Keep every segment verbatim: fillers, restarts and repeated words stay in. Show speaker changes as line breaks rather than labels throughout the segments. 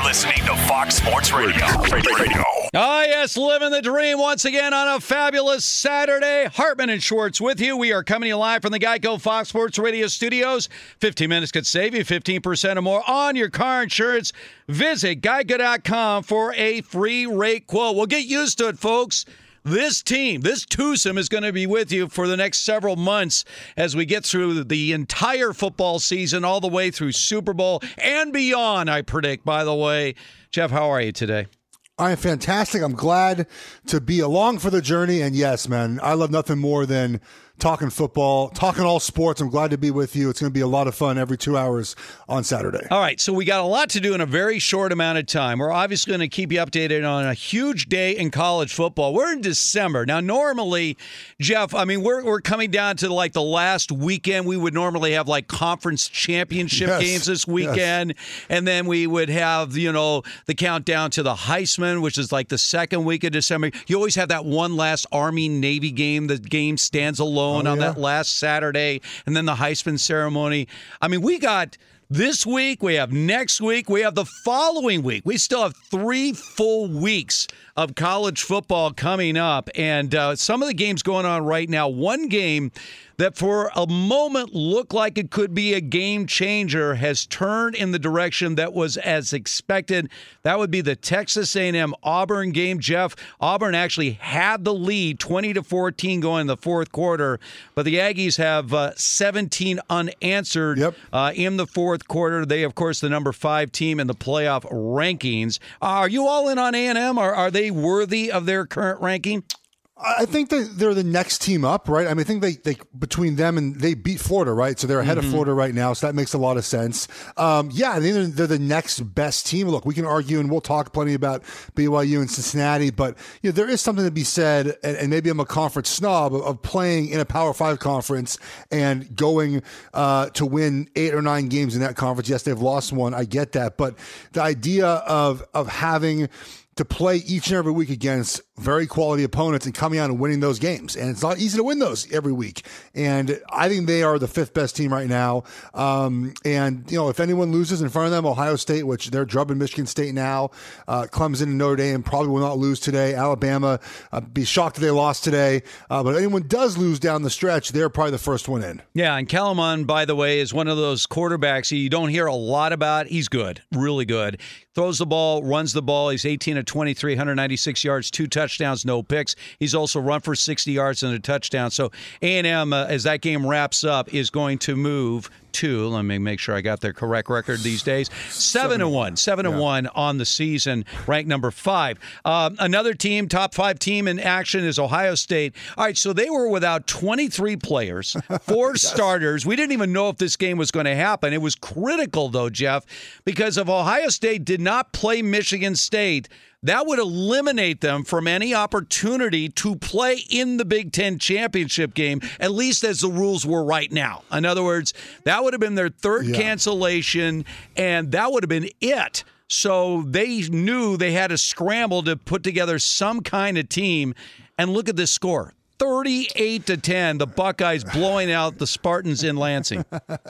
listening to Fox Sports Radio. Radio.
Ah, yes, living the dream once again on a fabulous Saturday. Hartman and Schwartz with you. We are coming to you live from the Geico Fox Sports Radio studios. fifteen minutes could save you fifteen percent or more on your car insurance. Visit geico dot com for a free rate quote. Well, get used to it, folks. This team, this twosome is going to be with you for the next several months as we get through the entire football season, all the way through Super Bowl and beyond, I predict, by the way. Jeff, how are you today?
I am fantastic. I'm glad to be along for the journey. And yes, man, I love nothing more than talking football, talking all sports. I'm glad to be with you. It's going to be a lot of fun every two hours on Saturday.
All right, so we got a lot to do in a very short amount of time. We're obviously going to keep you updated on a huge day in college football. We're in December. Now, normally, Jeff, I mean, we're we're coming down to like the last weekend. We would normally have like conference championship
yes.
games this weekend, yes. and then we would have, you know, the countdown to the Heisman, which is like the second week of December. You always have that one last Army-Navy game. The game stands alone. Oh, on yeah. that last Saturday, and then the Heisman ceremony. I mean, we got this week, we have next week, we have the following week. We still have three full weeks of college football coming up, and uh, some of the games going on right now. One game that for a moment looked like it could be a game changer has turned in the direction that was as expected. That would be the Texas A and M Auburn game. Jeff, Auburn actually had the lead twenty to fourteen going in the fourth quarter, but the Aggies have uh, seventeen unanswered
yep.
uh, in the fourth quarter. They, of course, the number five team in the playoff rankings. Are you all in on A and M? Are, are they worthy of their current ranking?
I think that they're the next team up, right? I mean, I think they, they between them and they beat Florida, right? So they're ahead mm-hmm. of Florida right now. So that makes a lot of sense. Um, yeah, I think they're, they're the next best team. Look, we can argue and we'll talk plenty about B Y U and Cincinnati, but you know, there is something to be said, and, and maybe I'm a conference snob, of, of playing in a Power Five conference and going uh, to win eight or nine games in that conference. Yes, they've lost one. I get that. But the idea of of having to play each and every week against very quality opponents and coming out and winning those games. And it's not easy to win those every week. And I think they are the fifth best team right now. Um, and, you know, if anyone loses in front of them, Ohio State, which they're drubbing Michigan State now, uh, Clemson and Notre Dame probably will not lose today. Alabama, uh, be shocked if they lost today. Uh, but if anyone does lose down the stretch, they're probably the first one in.
Yeah, and Kellerman, by the way, is one of those quarterbacks you don't hear a lot about. He's good, really good. Throws the ball, runs the ball. He's eighteen of twenty-three, one hundred ninety-six yards, two touchdowns, no picks. He's also run for sixty yards and a touchdown. So A and M, uh, as that game wraps up, is going to move to, let me make sure I got their correct record these days, seven and one, seven and one on the season, ranked number five. Um, another team, top five team in action is Ohio State. All right, so they were without twenty-three players, four yes. starters. We didn't even know if this game was going to happen. It was critical, though, Jeff, because if Ohio State did not play Michigan State, that would eliminate them from any opportunity to play in the Big Ten championship game, at least as the rules were right now. In other words, that would have been their third yeah. cancellation, and that would have been it. So they knew they had to scramble to put together some kind of team. And look at this score. thirty-eight to ten, the Buckeyes blowing out the Spartans in Lansing.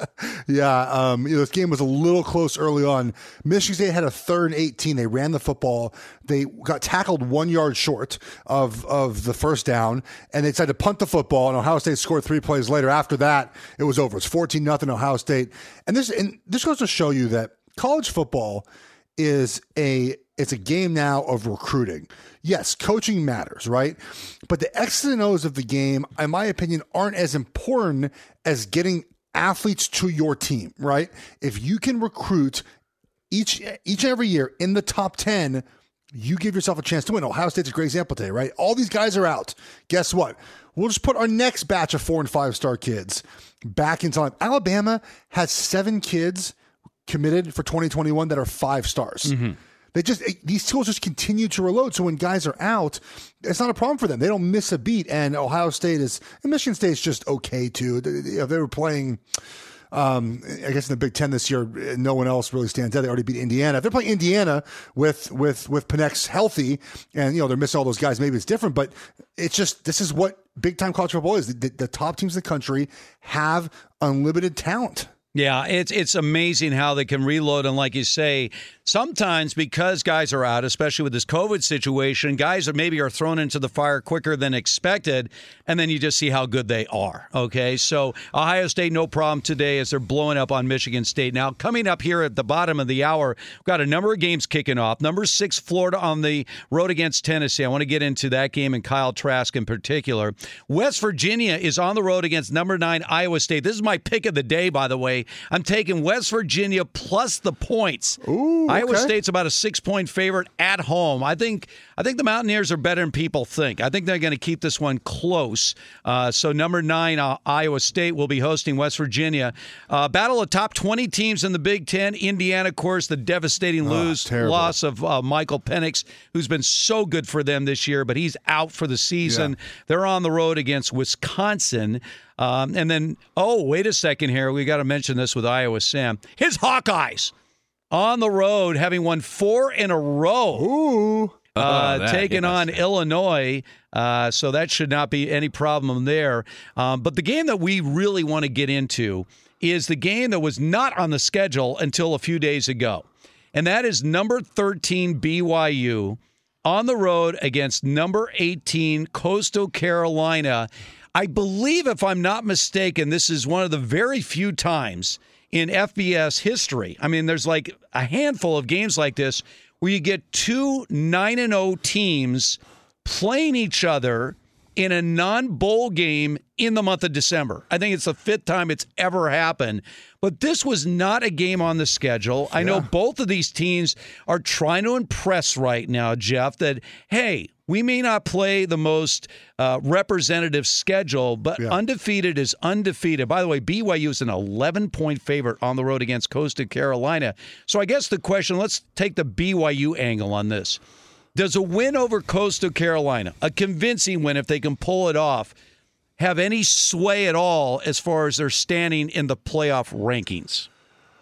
yeah, um, you know, this game was a little close early on. Michigan State had a third and eighteen. They ran the football. They got tackled one yard short of, of the first down, and they decided to punt the football, and Ohio State scored three plays later. After that, it was over. It's fourteen nothing Ohio State. And this and this goes to show you that college football is a it's a game now of recruiting. Yes, coaching matters, right? But the X's and O's of the game, in my opinion, aren't as important as getting athletes to your team, right? If you can recruit each each and every year in the top ten, you give yourself a chance to win. Ohio State's a great example today, right? All these guys are out. Guess what? We'll just put our next batch of four and five star kids back in time. Alabama has seven kids committed for twenty twenty-one that are five stars. Mm-hmm. They just these tools just continue to reload. So when guys are out, it's not a problem for them. They don't miss a beat. And Ohio State is, and Michigan State is just okay too. They, they were playing, um, I guess in the Big Ten this year, no one else really stands out. They already beat Indiana. If they're playing Indiana with with with Penix healthy, and you know they're missing all those guys, maybe it's different. But it's just this is what big time college football is. The, the top teams in the country have unlimited talent.
Yeah, it's it's amazing how they can reload, and like you say, sometimes because guys are out, especially with this COVID situation, guys are maybe are thrown into the fire quicker than expected, and then you just see how good they are. Okay, so Ohio State, no problem today as they're blowing up on Michigan State. Now, coming up here at the bottom of the hour, we've got a number of games kicking off. Number six, Florida on the road against Tennessee. I want to get into that game and Kyle Trask in particular. West Virginia is on the road against number nine, Iowa State. This is my pick of the day, by the way. I'm taking West Virginia plus the points.
Ooh,
Iowa
okay.
State's about a six-point favorite at home. I think I think the Mountaineers are better than people think. I think they're going to keep this one close. Uh, so number nine, uh, Iowa State will be hosting West Virginia. Uh, battle of top twenty teams in the Big Ten. Indiana, of course, the devastating
Oh,
lose
terrible.
loss of uh, Michael Penix, who's been so good for them this year, but he's out for the season.
Yeah.
They're on the road against Wisconsin. Um, and then, oh, wait a second here. We got to mention this with Iowa Sam. His Hawkeyes on the road, having won four in a row.
Ooh.
Uh,
Oh, that,
taking
yes.
on Illinois, uh, so that should not be any problem there. Um, but the game that we really want to get into is the game that was not on the schedule until a few days ago, and that is number thirteen B Y U on the road against number eighteen Coastal Carolina. I believe, if I'm not mistaken, this is one of the very few times in F B S history. I mean, there's like a handful of games like this where you get two nine and oh teams playing each other in a non-bowl game in the month of December. I think it's the fifth time it's ever happened. But this was not a game on the schedule. I know both of these teams are trying to impress right now, Jeff, that, hey, we may not play the most uh, representative schedule, but
Yeah.
undefeated is undefeated. By the way, B Y U is an eleven-point favorite on the road against Coastal Carolina. So I guess the question, let's take the B Y U angle on this. Does a win over Coastal Carolina, a convincing win if they can pull it off, have any sway at all as far as their standing in the playoff rankings?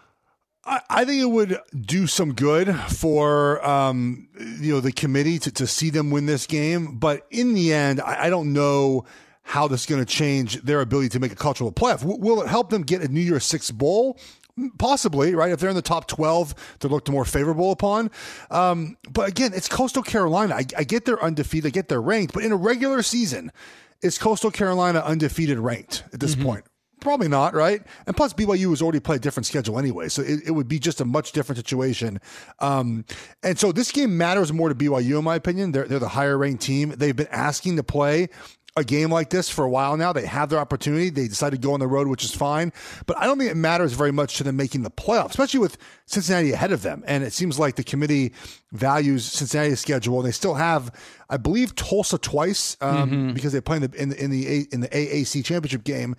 I, I think it would do some good for um, you know the committee to, to see them win this game. But in the end, I, I don't know how this is going to change their ability to make a cultural playoff. W- will it help them get a New Year's Six bowl? Possibly, right? If they're in the top twelve, they're looked more favorable upon. Um, but again, it's Coastal Carolina. I, I get they're undefeated, I get they're ranked, but in a regular season, is Coastal Carolina undefeated ranked at this mm-hmm. point? Probably not, right? And plus, B Y U has already played a different schedule anyway, so it, it would be just a much different situation. Um, and so this game matters more to B Y U, in my opinion. They're, they're the higher-ranked team. They've been asking to play a game like this for a while now. They have their opportunity. They decided to go on the road, which is fine. But I don't think it matters very much to them making the playoffs, especially with Cincinnati ahead of them. And it seems like the committee values Cincinnati's schedule. And they still have, I believe, Tulsa twice um, mm-hmm. because they play in the in the in the, in the A A C championship game.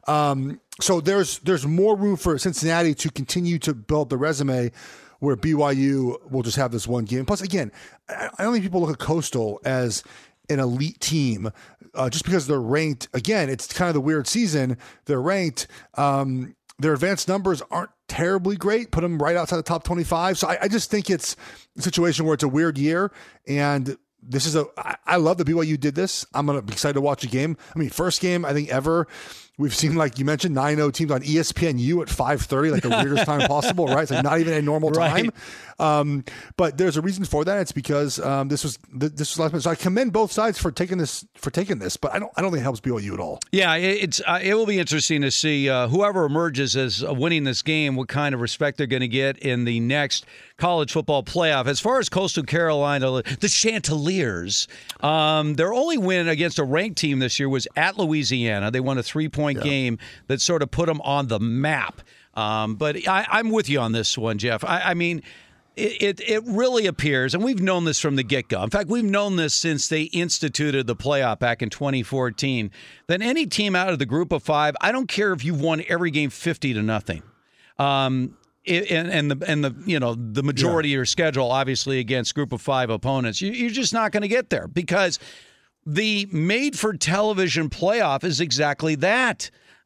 Um, so there's there's more room for Cincinnati to continue to build the resume, where B Y U will just have this one game. Plus, again, I don't think people look at Coastal as an elite team uh, just because they're ranked. Again, it's kind of the weird season. They're ranked. Um, their advanced numbers aren't terribly great. Put them right outside the top twenty-five. So I, I just think it's a situation where it's a weird year. And this is a, I, I love that B Y U did this. I'm going to be excited to watch a game. I mean, first game, I think ever. We've seen, like you mentioned, nine oh teams on E S P N U at five thirty, like the weirdest time possible, right? It's like not even a normal time.
Right.
Um, but there's a reason for that. It's because um, this was this was last minute. So I commend both sides for taking this for taking this, but I don't I don't think it helps B Y U at all.
Yeah, it's uh, it will be interesting to see uh, whoever emerges as uh, winning this game, what kind of respect they're going to get in the next college football playoff. As far as Coastal Carolina, the Chanticleers, um, their only win against a ranked team this year was at Louisiana. They won a three-point yeah. game that sort of put them on the map. Um, but I, I'm with you on this one, Jeff. I, I mean, it, it it really appears, and we've known this from the get-go. In fact, we've known this since they instituted the playoff back in twenty fourteen, that any team out of the group of five, I don't care if you've won every game fifty to nothing. Um And, and the and the you know the majority yeah. of your schedule, obviously against group of five opponents, you, you're just not going to get there because the made-for-television playoff is exactly that.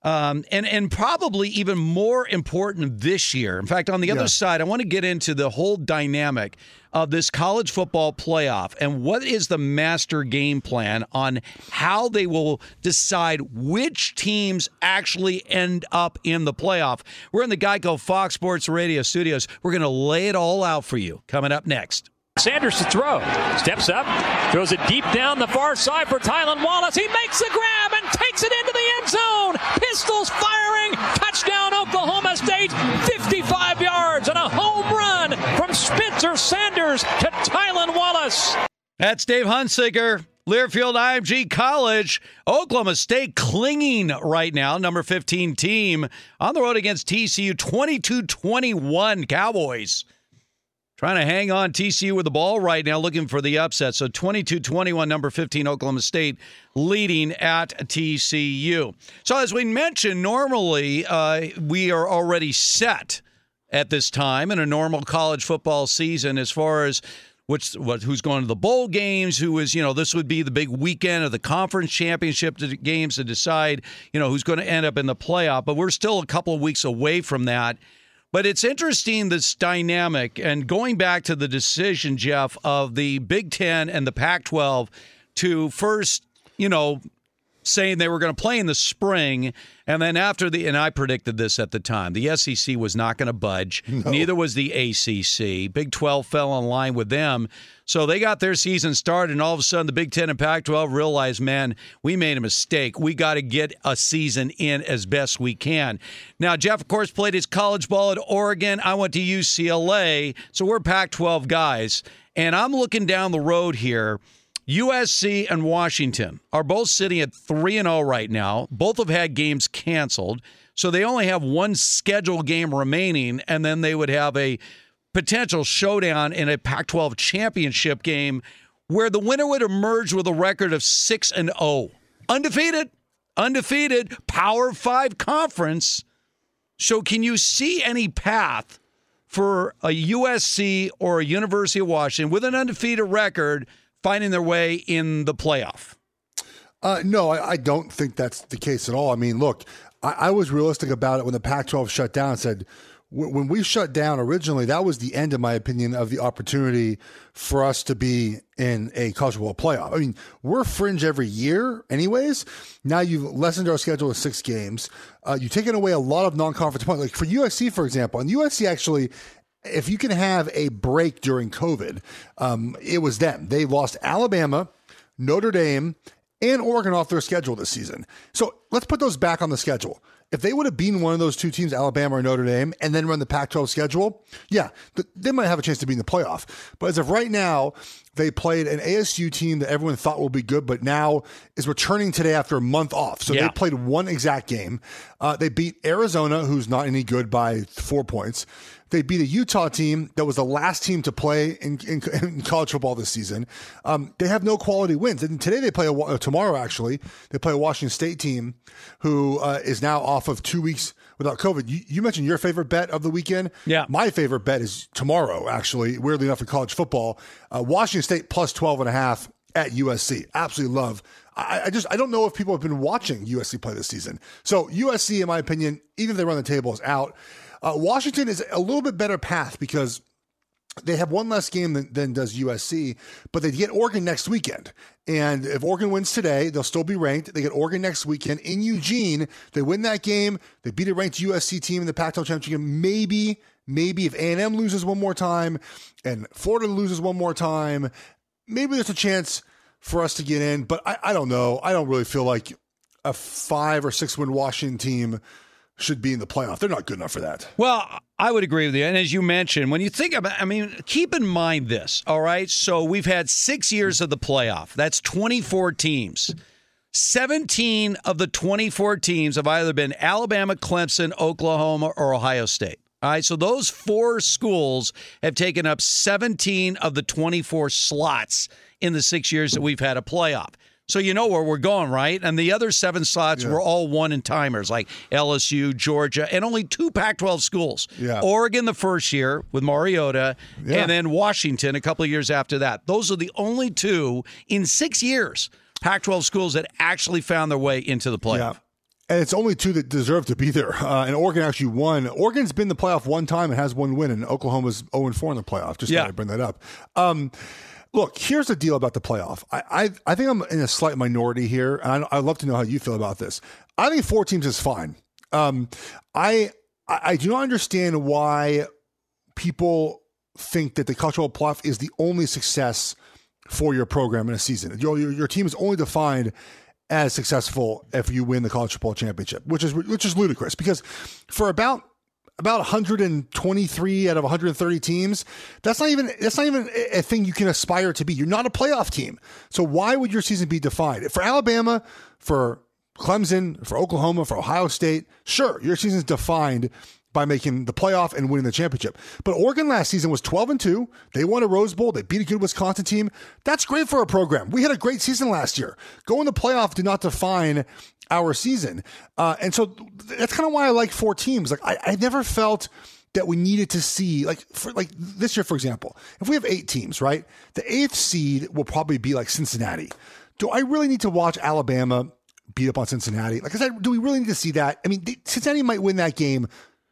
Um, and, and probably even more important this year. In fact, on the other
Yeah.
side, I want to get into the whole dynamic of this college football playoff and what is the master game plan on how they will decide which teams actually end up in the playoff. We're in the Geico Fox Sports Radio studios. We're going to lay it all out for you coming up next.
Sanders to throw. Steps up. Throws it deep down the far side for Tylan Wallace. He makes the grab and takes it into the end zone. Pistols firing. Touchdown Oklahoma State. fifty-five yards and a home run from Spencer Sanders to Tylan Wallace.
That's Dave Hunsicker. Learfield I M G College. Oklahoma State clinging right now. Number fifteen team on the road against T C U. twenty-two twenty-one Cowboys. Trying to hang on T C U with the ball right now, looking for the upset. So twenty-two twenty-one, number fifteen, Oklahoma State leading at T C U. So as we mentioned, normally uh, we are already set at this time in a normal college football season as far as which, what, who's going to the bowl games, who is, you know, this would be the big weekend of the conference championship games to decide, you know, who's going to end up in the playoff. But we're still a couple of weeks away from that. But it's interesting, this dynamic, and going back to the decision, Jeff, of the Big Ten and the Pac twelve to first, you know, saying they were going to play in the spring, and then after the, and I predicted this at the time, the S E C was not going to budge. No. Neither was the A C C. Big twelve fell in line with them. So they got their season started, and all of a sudden the Big Ten and Pac twelve realized, man, we made a mistake. We got to get a season in as best we can. Now, Jeff, of course, played his college ball at Oregon. I went to U C L A, so we're Pac twelve guys. And I'm looking down the road here. U S C and Washington are both sitting at three and oh right now. Both have had games canceled, so they only have one scheduled game remaining, and then they would have a potential showdown in a Pac twelve championship game where the winner would emerge with a record of six and oh. Undefeated. Undefeated. Power five conference. So can you see any path for a U S C or a University of Washington with an undefeated record finding their way in the playoff?
Uh, no, I, I don't think that's the case at all. I mean, look, I, I was realistic about it when the Pac twelve shut down and said, when we shut down originally, that was the end, in my opinion, of the opportunity for us to be in a college football playoff. I mean, we're fringe every year anyways. Now you've lessened our schedule to six games. Uh, you've taken away a lot of non-conference points. Like for U S C, for example, and U S C actually, if you can have a break during COVID, um, it was them. They lost Alabama, Notre Dame, and Oregon off their schedule this season. So let's put those back on the schedule. If they would have beaten one of those two teams, Alabama or Notre Dame, and then run the Pac twelve schedule, yeah, th- they might have a chance to be in the playoff. But as of right now, they played an A S U team that everyone thought will be good, but now is returning today after a month off. So
yeah.
they played one exact game. Uh, they beat Arizona, who's not any good, by four points. They beat a Utah team that was the last team to play in, in, in college football this season. Um, they have no quality wins. And today they play, a, uh, tomorrow actually, they play a Washington State team who uh, is now off of two weeks without COVID. You, you mentioned your favorite bet of the weekend.
Yeah.
My favorite bet is tomorrow, actually, weirdly enough, in college football. Uh, Washington State plus twelve and a half at U S C. Absolutely love. I, I just, I don't know if people have been watching U S C play this season. So U S C, in my opinion, even if they run the table, is out. Uh, Washington is a little bit better path because they have one less game than, than does U S C, but they get Oregon next weekend. And if Oregon wins today, they'll still be ranked. They get Oregon next weekend in Eugene. They win that game. They beat a ranked U S C team in the Pac twelve championship game. Maybe, maybe if A and M loses one more time and Florida loses one more time, maybe there's a chance for us to get in. But I, I don't know. I don't really feel like a five or six win Washington team should be in the playoff. They're not good enough for that.
Well, I would agree with you. And as you mentioned, when you think about, I mean, keep in mind this, all right? So we've had six years of the playoff. That's twenty-four teams. seventeen of the twenty-four teams have either been Alabama, Clemson, Oklahoma, or Ohio State. All right, so those four schools have taken up seventeen of the twenty-four slots in the six years that we've had a playoff. So you know where we're going, right? And the other seven slots
yeah.
were all one-and-timers, like L S U, Georgia, and only two Pac twelve schools.
Yeah.
Oregon the first year with Mariota,
yeah.
and then Washington a couple of years after that. Those are the only two in six years Pac twelve schools that actually found their way into the playoff.
Yeah. And it's only two that deserve to be there. Uh, and Oregon actually won. Oregon's been in the playoff one time and has one win, and Oklahoma's oh and four in the playoff. Just
yeah.
thought I'd bring that up. Um, look, here's the deal about the playoff. I, I I think I'm in a slight minority here, and I, I'd love to know how you feel about this. I think four teams is fine. Um, I I do not understand why people think that the college football playoff is the only success for your program in a season. Your, your, your team is only defined as successful if you win the college football championship, which is which is ludicrous, because for about about one hundred twenty-three out of one hundred thirty teams, that's not even that's not even a thing you can aspire to be. You're not a playoff team. So why would your season be defined? For Alabama, for Clemson, for Oklahoma, for Ohio State, sure, your season is defined by making the playoff and winning the championship. But Oregon last season was twelve and two. They won a Rose Bowl. They beat a good Wisconsin team. That's great for a program. We had a great season last year. Going to playoff did not define our season. Uh, and so that's kind of why I like four teams. Like I, I never felt that we needed to see, like for like this year, for example, if we have eight teams, right? The eighth seed will probably be like Cincinnati. Do I really need to watch Alabama beat up on Cincinnati? Like I said, do we really need to see that? I mean, they, Cincinnati might win that game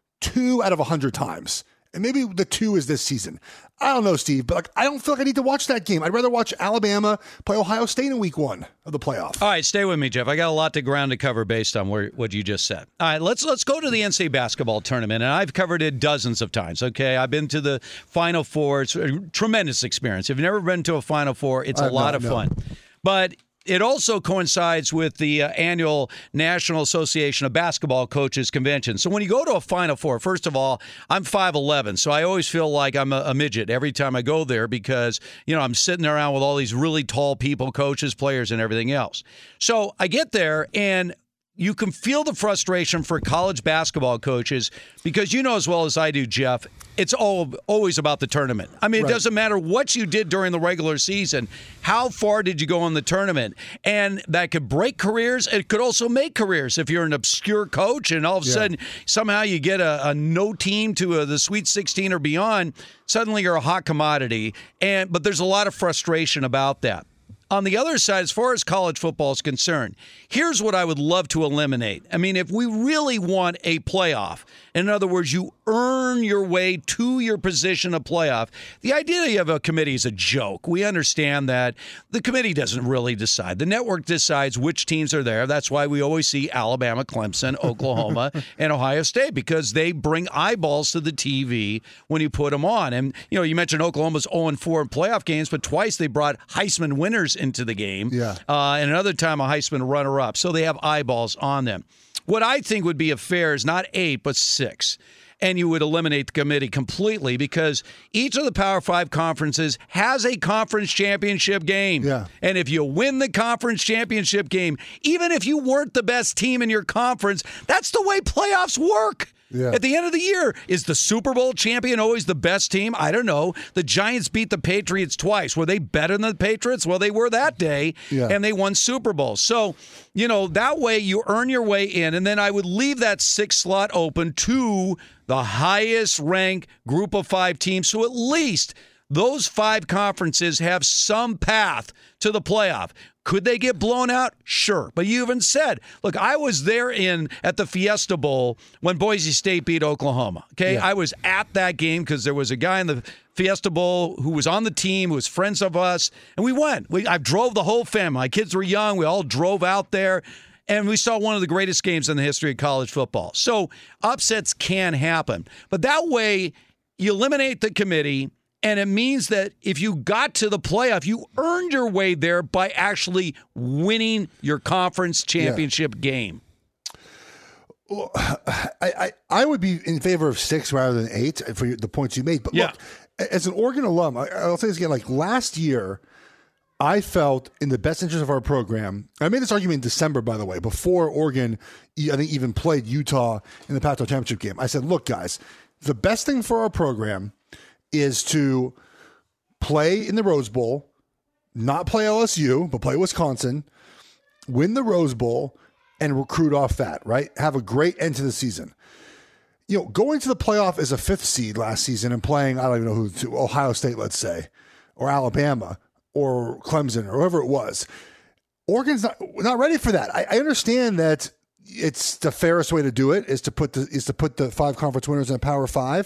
two out of a hundred times. And maybe the two is this season. I don't know, Steve, but like, I don't feel like I need to watch that game. I'd rather watch Alabama play Ohio State in week one of the playoff.
All right, stay with me, Jeff. I got a lot to ground to cover based on where, what you just said. All right, let's let's go to the N C double A basketball tournament, and I've covered it dozens of times, okay? I've been to the Final Four. It's a tremendous experience. If you've never been to a Final Four, it's a
uh,
lot
no,
of
no.
fun. But it also coincides with the uh, annual National Association of Basketball Coaches Convention. So when you go to a Final Four, first of all, I'm five eleven, so I always feel like I'm a, a midget every time I go there because, you know, I'm sitting around with all these really tall people, coaches, players, and everything else. So I get there, and you can feel the frustration for college basketball coaches because you know as well as I do, Jeff, it's all, always about the tournament. I mean, it
Right.
doesn't matter what you did during the regular season. How far did you go in the tournament? And that could break careers. It could also make careers if you're an obscure coach and all of a
Yeah.
sudden somehow you get a, a no team to a, the Sweet sixteen or beyond. Suddenly you're a hot commodity. And but there's a lot of frustration about that. On the other side, as far as college football is concerned, here's what I would love to eliminate. I mean, if we really want a playoff, in other words, you earn your way to your position of playoff, the idea of a committee is a joke. We understand that the committee doesn't really decide. The network decides which teams are there. That's why we always see Alabama, Clemson, Oklahoma, and Ohio State, because they bring eyeballs to the T V when you put them on. And, you know, you mentioned Oklahoma's oh and four in playoff games, but twice they brought Heisman winners into the game.
Yeah.
Uh, and another time a Heisman runner-up. So they have eyeballs on them. What I think would be a fair is not eight, but six. And you would eliminate the committee completely because each of the Power Five conferences has a conference championship game.
Yeah.
And if you win the conference championship game, even if you weren't the best team in your conference, that's the way playoffs work.
Yeah.
At the end of the year, is the Super Bowl champion always the best team? I don't know. The Giants beat the Patriots twice. Were they better than the Patriots? Well, they were that day,
Yeah.
and they won Super Bowls. So, you know, that way you earn your way in, and then I would leave that sixth slot open to the highest ranked group of five teams. So at least those five conferences have some path to the playoff. Could they get blown out? Sure. But you even said, look, I was there in at the Fiesta Bowl when Boise State beat Oklahoma. Okay.
Yeah.
I was at that game because there was a guy in the Fiesta Bowl who was on the team, who was friends of us, and we went. We I drove the whole family. My kids were young. We all drove out there. And we saw one of the greatest games in the history of college football. So upsets can happen. But that way, you eliminate the committee, and it means that if you got to the playoff, you earned your way there by actually winning your conference championship yeah. game.
Well, I, I, I would be in favor of six rather than eight for the points you made. But
yeah.
look, as an Oregon alum, I, I'll say this again, like last year, I felt in the best interest of our program. I made this argument in December, by the way, before Oregon, I think, even played Utah in the Pac twelve championship game. I said, look, guys, the best thing for our program is to play in the Rose Bowl, not play L S U, but play Wisconsin, win the Rose Bowl, and recruit off that, right? Have a great end to the season. You know, going to the playoff as a fifth seed last season and playing, I don't even know who, to Ohio State, let's say, or Alabama, or Clemson, or whoever it was. Oregon's not not ready for that. I, I understand that it's the fairest way to do it is to put the is to put the five conference winners in a Power Five.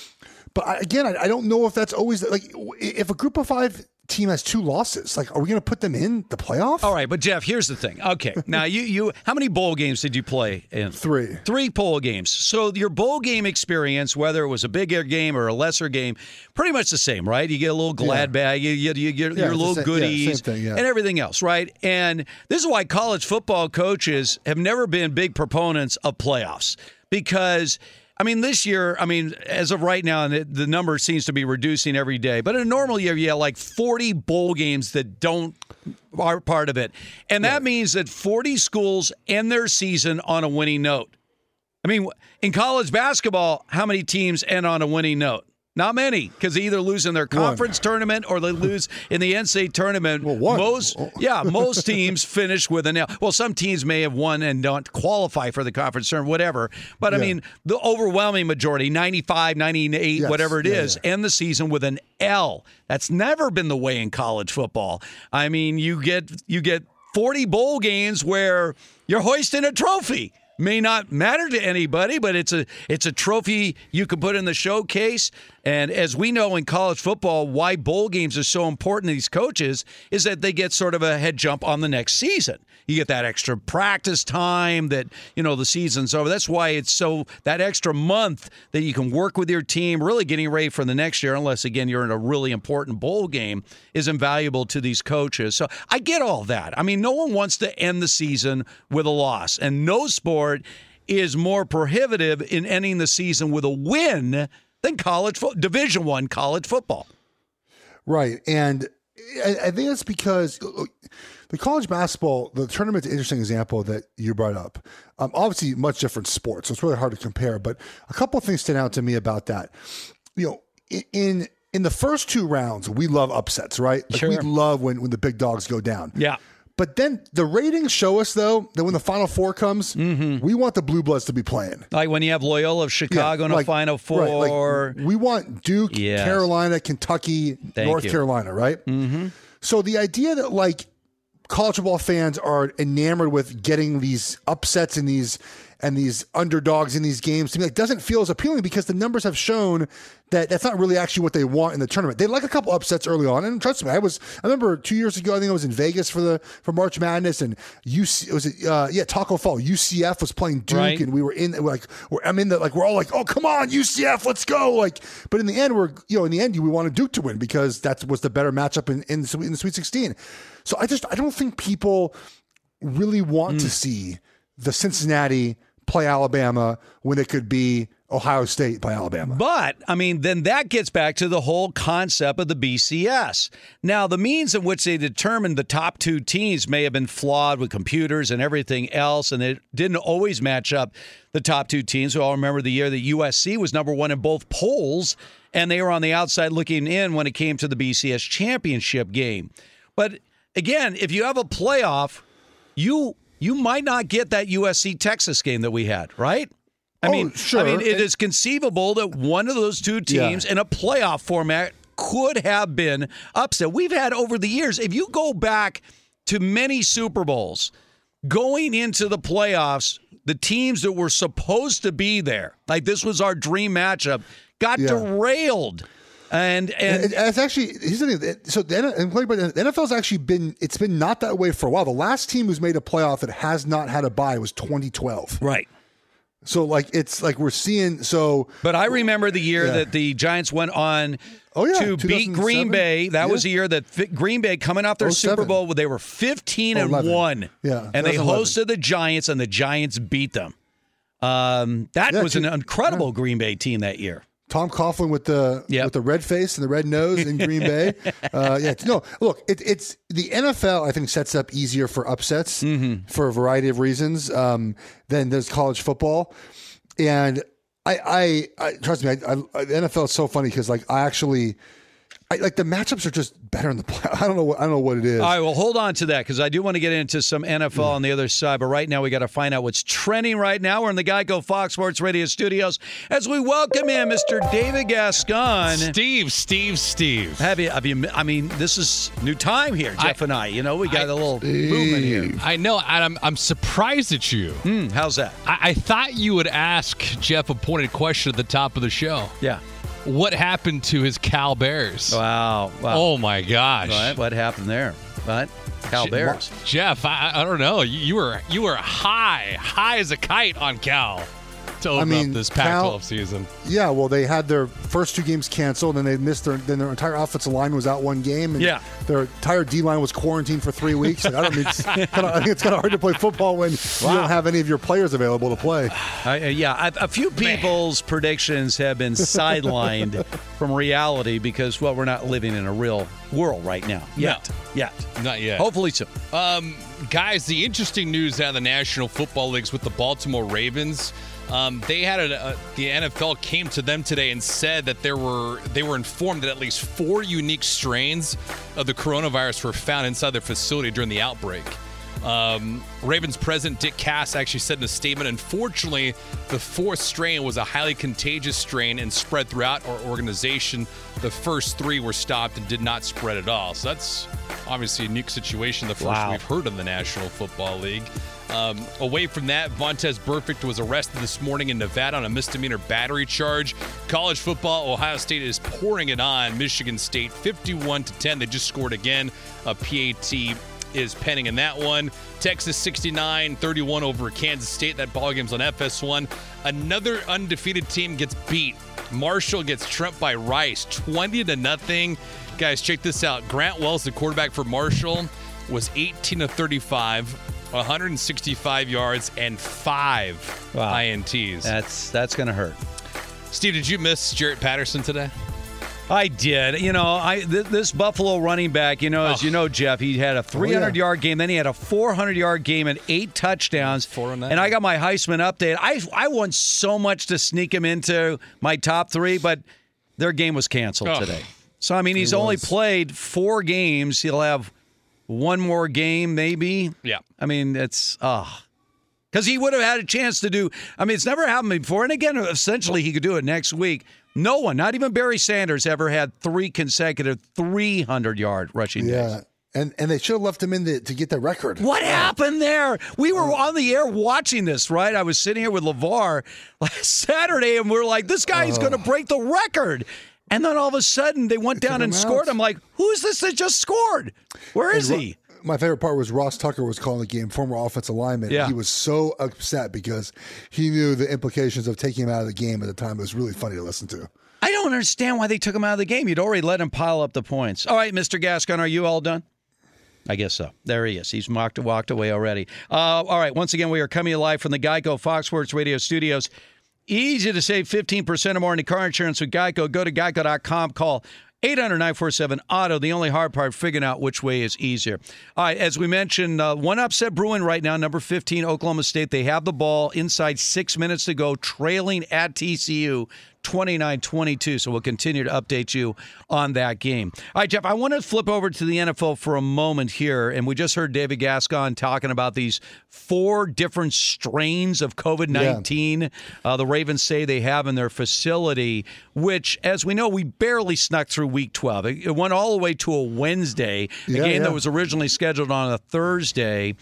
But I, again, I, I don't know if that's always like if a Group of Five team has two losses, like are we going to put them in the playoff?
All right, but Jeff, here's the thing. Okay, now you you how many bowl games did you play in?
Three.
Three bowl games. So your bowl game experience, whether it was a bigger game or a lesser game, pretty much the same, right? You get a little glad
Yeah.
bag, you, you, you get
Yeah,
your
it's
little
the same-
goodies,
yeah, same thing, yeah.
and everything else, right? And this is why college football coaches have never been big proponents of playoffs because – I mean, this year, I mean, as of right now, the, the number seems to be reducing every day. But in a normal year, you have like forty bowl games that don't are part of it. And that right. means that forty schools end their season on a winning note. I mean, in college basketball, how many teams end on a winning note? Not many, because they either lose in their conference one. tournament or they lose in the N C double A tournament.
Well, one.
Most, yeah, most teams finish with an L. Well, some teams may have won and don't qualify for the conference tournament, whatever. But, yeah. I mean, the overwhelming majority, ninety-five, ninety-eight, yes. whatever it yeah, is, yeah. end the season with an L. That's never been the way in college football. I mean, you get you get forty bowl games where you're hoisting a trophy. May not matter to anybody, but it's a it's a trophy you can put in the showcase. And as we know in college football, why bowl games are so important to these coaches is that they get sort of a head jump on the next season. You get that extra practice time that, you know, the season's over. That's why it's so that extra month that you can work with your team, really getting ready for the next year, unless, again, you're in a really important bowl game, is invaluable to these coaches. So I get all that. I mean, no one wants to end the season with a loss, and no sport is more prohibitive in ending the season with a win than college fo- Division One college football.
Right, and I, I think it's because the college basketball, the tournament's an interesting example that you brought up. Um, obviously, much different sports, so it's really hard to compare. But a couple of things stand out to me about that. You know, in in the first two rounds, we love upsets, right? Like
sure.
We love when when the big dogs go down.
Yeah.
But then the ratings show us, though, that when the Final Four comes, mm-hmm. we want the Blue Bloods to be playing.
Like when you have Loyola of Chicago yeah, in
like,
a Final Four.
Right, like we want Duke, yes. Carolina, Kentucky,
Thank
North
you.
Carolina, right?
Mm-hmm.
So the idea that, like, college football fans are enamored with getting these upsets and these and these underdogs in these games to me like doesn't feel as appealing because the numbers have shown that that's not really actually what they want in the tournament. They like a couple upsets early on, and trust me, I was I remember two years ago I think I was in Vegas for the for March Madness, and U C was it uh, yeah Taco Fall U C F was playing Duke,
right.
and we were in like we're, I'm in the like we're all like oh come on U C F let's go like but in the end we're you know in the end we wanted Duke to win because that was the better matchup in in, in the Sweet sixteen. So I just I don't think people really want mm. to see the Cincinnati play Alabama when it could be Ohio State play Alabama.
But, I mean, then that gets back to the whole concept of the B C S. Now, the means in which they determined the top two teams may have been flawed with computers and everything else, and it didn't always match up the top two teams. We all remember the year that U S C was number one in both polls, and they were on the outside looking in when it came to the B C S championship game. But, again, if you have a playoff, you you might not get that U S C-Texas game that we had, right? I
oh,
mean,
sure.
I mean, it is conceivable that one of those two teams yeah. in a playoff format could have been upset. We've had over the years, if you go back to many Super Bowls, going into the playoffs, the teams that were supposed to be there, like this was our dream matchup, got yeah. derailed. And and
it's actually here's the thing. So the N F L's actually been it's been not that way for a while. The last team who's made a playoff that has not had a bye was twenty twelve.
Right.
So like it's like we're seeing so.
But I remember the year yeah. that the Giants went on
oh, yeah,
to beat Green Bay. That
yeah.
was the year that Green Bay coming off their Super Bowl, they were fifteen and one.
Yeah,
and they hosted the Giants, and the Giants beat them. Um, that yeah, was two, an incredible yeah. Green Bay team that year.
Tom Coughlin with the
yep.
with the red face and the red nose in Green Bay. Uh, yeah, no, look, it, it's the N F L. I think sets up easier for upsets
mm-hmm.
for a variety of reasons um, than does college football. And I, I, I trust me, I, I, the N F L is so funny because like I actually, I, like the matchups are just better in the play. I don't know. What, I don't know what it is.
All right, well, hold on to that because I do want to get into some N F L on the other side. But right now, we got to find out what's trending right now. We're in the Geico Fox Sports Radio studios as we welcome in Mister David Gascon.
Steve, Steve, Steve.
Have you? Have you? I mean, this is new time here, Jeff I, and I. You know, we got I, a little Steve. movement here.
I know. And I'm I'm surprised at you.
Mm, how's that?
I, I thought you would ask Jeff a pointed question at the top of the show.
Yeah.
What happened to his Cal Bears?
Wow. wow.
Oh, my gosh.
What, what happened there? What? Cal Bears.
Jeff, I, I don't know. You, you were you were high, high as a kite on Cal to open I mean, up this Pac twelve season.
Yeah, well, they had their first two games canceled, and they missed their then their entire offensive line was out one game, and
yeah.
their entire D line was quarantined for three weeks. Like, I don't mean, it's kinda, I think it's kind of hard to play football when wow. you don't have any of your players available to play.
Uh, yeah, a, a few people's Man. predictions have been sidelined from reality because, well, we're not living in a real world right now. Yet.
No.
Yet.
Not yet.
Hopefully soon.
Um, guys, the interesting news out of the National Football Leagues with the Baltimore Ravens. Um, they had a, a, the N F L came to them today and said that there were they were informed that at least four unique strains of the coronavirus were found inside their facility during the outbreak. Um, Ravens president Dick Cass actually said in a statement, unfortunately, the fourth strain was a highly contagious strain and spread throughout our organization. The first three were stopped and did not spread at all. So that's obviously a unique situation, the first
wow.
we've heard in the National Football League. Um, away from that, Vontaze Burfict was arrested this morning in Nevada on a misdemeanor battery charge. College football, Ohio State is pouring it on Michigan State fifty-one to ten. They just scored again. A P A T is pending in that one. Texas sixty-nine thirty-one over Kansas State. That ball game's on F S one. Another undefeated team gets beat. Marshall gets trumped by Rice twenty to nothing. Guys, check this out. Grant Wells, the quarterback for Marshall, was eighteen of thirty-five, one hundred sixty-five yards, and five wow. I N Ts.
That's that's going to hurt.
Steve, did you miss Jarrett Patterson today?
I did. You know, I th- this Buffalo running back, you know, as oh. you know, Jeff, he had a three hundred-yard oh, yeah. game. Then he had a four hundred-yard game and eight touchdowns.
Four and,
and I got my Heisman update. I I want so much to sneak him into my top three, but their game was canceled oh. today. So, I mean, he's only played four games. He'll have one more game, maybe.
Yeah.
I mean, it's, ah. Uh, Because he would have had a chance to do, I mean, it's never happened before. And again, essentially, he could do it next week. No one, not even Barry Sanders, ever had three consecutive three hundred-yard rushing
yeah.
days.
And and they should have left him in the, to get that record.
What yeah. happened there? We were oh. on the air watching this, right? I was sitting here with LeVar last Saturday, and we're like, this guy is oh. going to break the record. And then all of a sudden, they went
they
down and scored. I'm like, who is this that just scored? Where is
and,
he?
My favorite part was Ross Tucker was calling the game, former offensive lineman.
Yeah.
He was so upset because he knew the implications of taking him out of the game at the time. It was really funny to listen to.
I don't understand why they took him out of the game. You'd already let him pile up the points. All right, Mister Gascon, are you all done? I guess so. There he is. He's walked, walked away already. Uh, all right, once again, we are coming live from the Geico Fox Sports Radio studios. Easy to save fifteen percent or more on your car insurance with Geico. Go to geico dot com. Call eight hundred, nine four seven, auto. The only hard part, figuring out which way is easier. All right, as we mentioned, uh, one upset brewing right now, number fifteen, Oklahoma State. They have the ball inside six minutes to go, trailing at T C U twenty-nine twenty-two. So we'll continue to update you on that game. All right, Jeff, I want to flip over to the N F L for a moment here. And we just heard David Gascon talking about these four different strains of COVID nineteen. Yeah. Uh, the Ravens say they have in their facility, which, as we know, we barely snuck through week twelve. It, it went all the way to a Wednesday, a yeah, game yeah. that was originally scheduled on a Thursday.